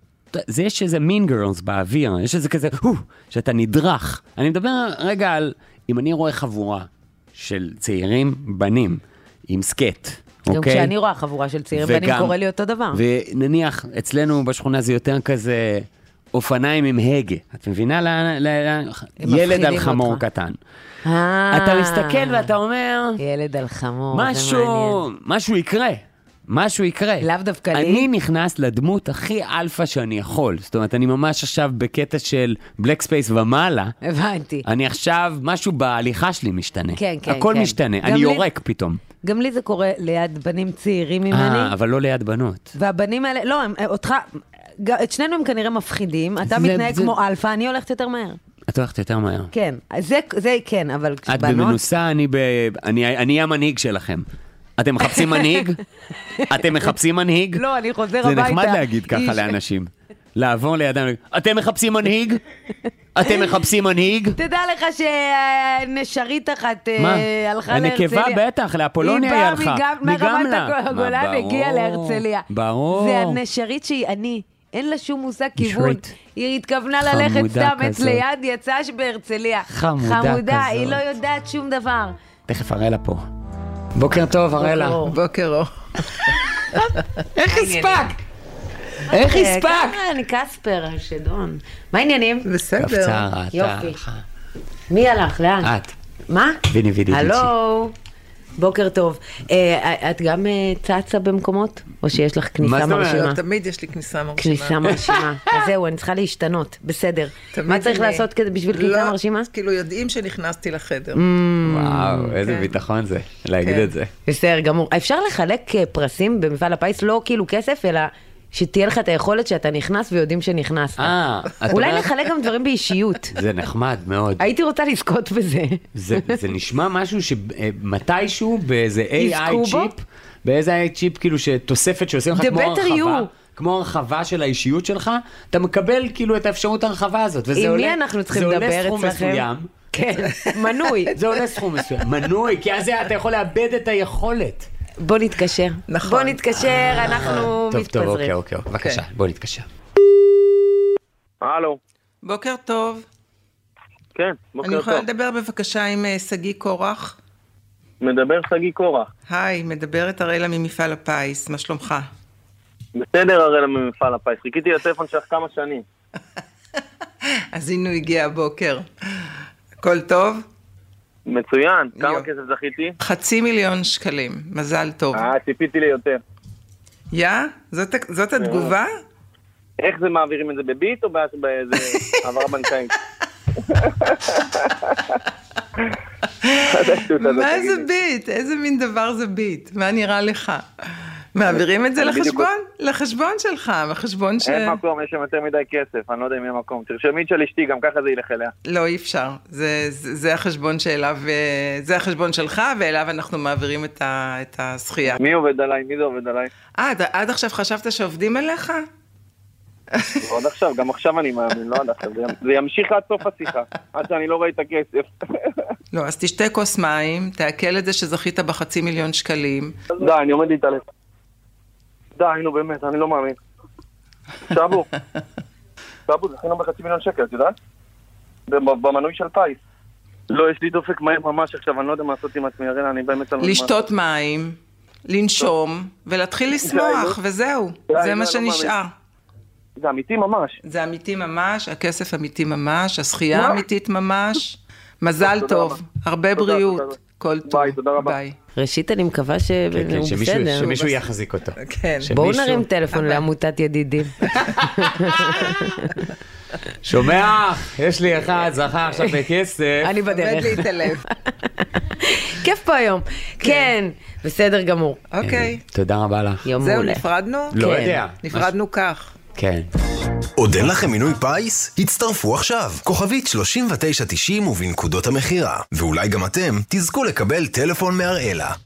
זה יש איזה mean girls באוויר, יש איזה כזה, הו, שאתה נדרך. אני מדבר רגע על, אם אני רואה חבורה של צעירים, בנים, עם סקט, גם אוקיי? כשאני רואה חבורה של צעירים בנים, וגם- קורה לי אותו דבר. ונניח, אצלנו בשכונה זה יותר כזה אופניים עם הגה. את מבינה? ל- ל- ל- ילד על מפחידים חמור אותך. קטן. אה, אתה מסתכל ואתה אומר, ילד על חמור, זה משהו, מעניין. משהו יקרה. משהו יקרה. לאו דווקא לי. אני נכנס לדמות הכי אלפא שאני יכול. זאת אומרת, אני ממש עכשיו בקטע של בלק ספייס ומעלה. הבנתי. אני עכשיו, משהו בהליכה שלי משתנה. כן, כן, הכל כן. משתנה. גם אני לי- יורק פתאום. גם לי זה קורה ליד בנים צעירים ממני, אה, אבל לא ליד בנות. והבנים האלה, לא, הם, אותך, ג- את שנינו הם כנראה מפחידים, אתה זה- מתנהג זה- כמו אלפא, אני הולכת יותר מהר. את הולכת יותר מהר. כן, זה, זה כן, אבל את כשבנות... במנוסה, אני ב... אני אני המנהיג שלכם. אתם מחפשים מנהיג? אתם מחפשים מנהיג? לא, אני חוזר זה הביתה. נחמד להגיד ככה איש- לאנשים. לעבור לידם, אתם מחפשים מנהיג? אתם מחפשים מנהיג? תדע לך שנשרית אחת אה, מה? הלכה להרצליה. הנקבה בטח, לאפולוניה היא הלכה. היא באה מגמ- מגמלה. מרמת הגולן, מה, הגיעה ברור, להרצליה. ברור. זה הנשרית שהיא אני. אין לה שום מושג כיוון. נשרית. היא התכוונה ללכת חמודה סתם עץ כזאת. ליד, יצאה שבהרצליה. חמודה חמודה, היא כזאת. לא יודעת שום דבר. תכף אראלה פה. בוקר טוב, אראלה. אור. בוקר אור. איך הספק? איך אה, הספק? ככה, אני קספר, שדון. מה העניינים? בסדר. קפצה, ראתה. יופי. מי הלך? לאן? את. מה? ויני וידי ויצ'י. הלו? בוקר טוב. את גם צצה במקומות? או שיש לך כניסה מרשימה? תמיד יש לי כניסה מרשימה. כניסה מרשימה. אז זהו, אני צריכה להשתנות. בסדר. מה צריך לעשות בשביל כניסה מרשימה? כאילו יודעים שנכנסתי לחדר. וואו, איזה ביטחון זה, להגיד את זה. בסדר, גמור. אפשר לחלק פרסים במפעל הפיס, לא כאילו כסף, אלא שתהיה לך את היכולת שאתה נכנס ויודעים שנכנסת. אולי לחלק גם דברים באישיות. זה נחמד מאוד. הייתי רוצה לזכות בזה. זה נשמע משהו שמתישהו באיזה איי איי צ'יפ, באיזה איי איי צ'יפ כאילו שתוספת שעושים לך כמו הרחבה, כמו הרחבה של האישיות שלך, אתה מקבל כאילו את האפשרות הרחבה הזאת. עם מי אנחנו צריכים לדבר אצלכם? זה עולה סכום מסוים. כן, מנוי. זה עולה סכום מסוים. מנוי, כי אז אתה יכול לאבד את היכולת. בוא נתקשר. נכון. בוא נתקשר, אנחנו מתפזרים. טוב, טוב, אוקיי, אוקיי, בבקשה, בוא נתקשר. הלו. בוקר טוב. כן, בוקר טוב. אני יכולה לדבר בבקשה עם סגי קורח? מדבר סגי קורח. היי, מדברת הראלה ממפעל הפיס, מה שלומך? בסדר הראלה ממפעל הפיס, חיכיתי לטלפון שלך כמה שנים. אז הנה הוא הגיע הבוקר. הכל טוב? מצוין, כמה כסף זכיתי? חצי מיליון שקלים, מזל טוב. אה, ציפיתי לי יותר. יא? זאת התגובה? איך זה מעבירים את זה, בביט או באיזה העברה בנקאית? מה זה ביט? איזה מין דבר זה ביט? מה נראה לך? מעבירים את זה לחשבון? לחשבון שלך, לחשבון ש... אין מקום, יש שם יותר מדי כסף, אני לא יודע אם אין מקום. תרשמית של אשתי, גם ככה זה ילך אליה. לא, אי אפשר. זה החשבון שאליו, זה החשבון שלך, ואליו אנחנו מעבירים את הזכייה. מי עובד עליי? מי זה עובד עליי? אה, עד עכשיו חשבת שעובדים עליך? לא עד עכשיו, גם עכשיו אני מאמין, לא עד עכשיו. זה ימשיך עד סוף השיחה, עד שאני לא ראי את הכסף. לא, אז תשתה כוס מים, תעכל את זה שזכית בחצי מיליון שקלים. די, אני עומד להתעלף. די, נו באמת, אני לא מאמין. שבו. שבו, זכינו בחצי מיליון שקל, את יודעת? במנוי של פייס. לא, יש לי דופק מהר ממש עכשיו, אני לא יודע מה לעשות עם עצמי, הרי אני באמת... לשתות מים, לנשום, ולהתחיל לשמוח, וזהו. זה מה שנשאר. זה אמיתי ממש. זה אמיתי ממש, הכסף אמיתי ממש, הזכייה אמיתית ממש. מזל טוב, הרבה בריאות. כל טוב. ביי, תודה רבה. ביי. ראשית, אני מקווה שהוא בסדר. שמישהו יחזיק אותו. כן. בואו נרים טלפון לעמותת ידידים. שומע? יש לי אחד, זכה עכשיו בכסף. אני בדרך. עומד להתעלף. כיף פה היום. כן, בסדר גמור. אוקיי. תודה רבה לך. יום זהו, מעולה. נפרדנו? לא יודע. נפרדנו כך. כן. עוד אין לכם מינוי פייס? הצטרפו עכשיו. כוכבית שלושים ותשע תשעים ובנקודות המחירה. ואולי גם אתם תזכו לקבל טלפון מהראלה.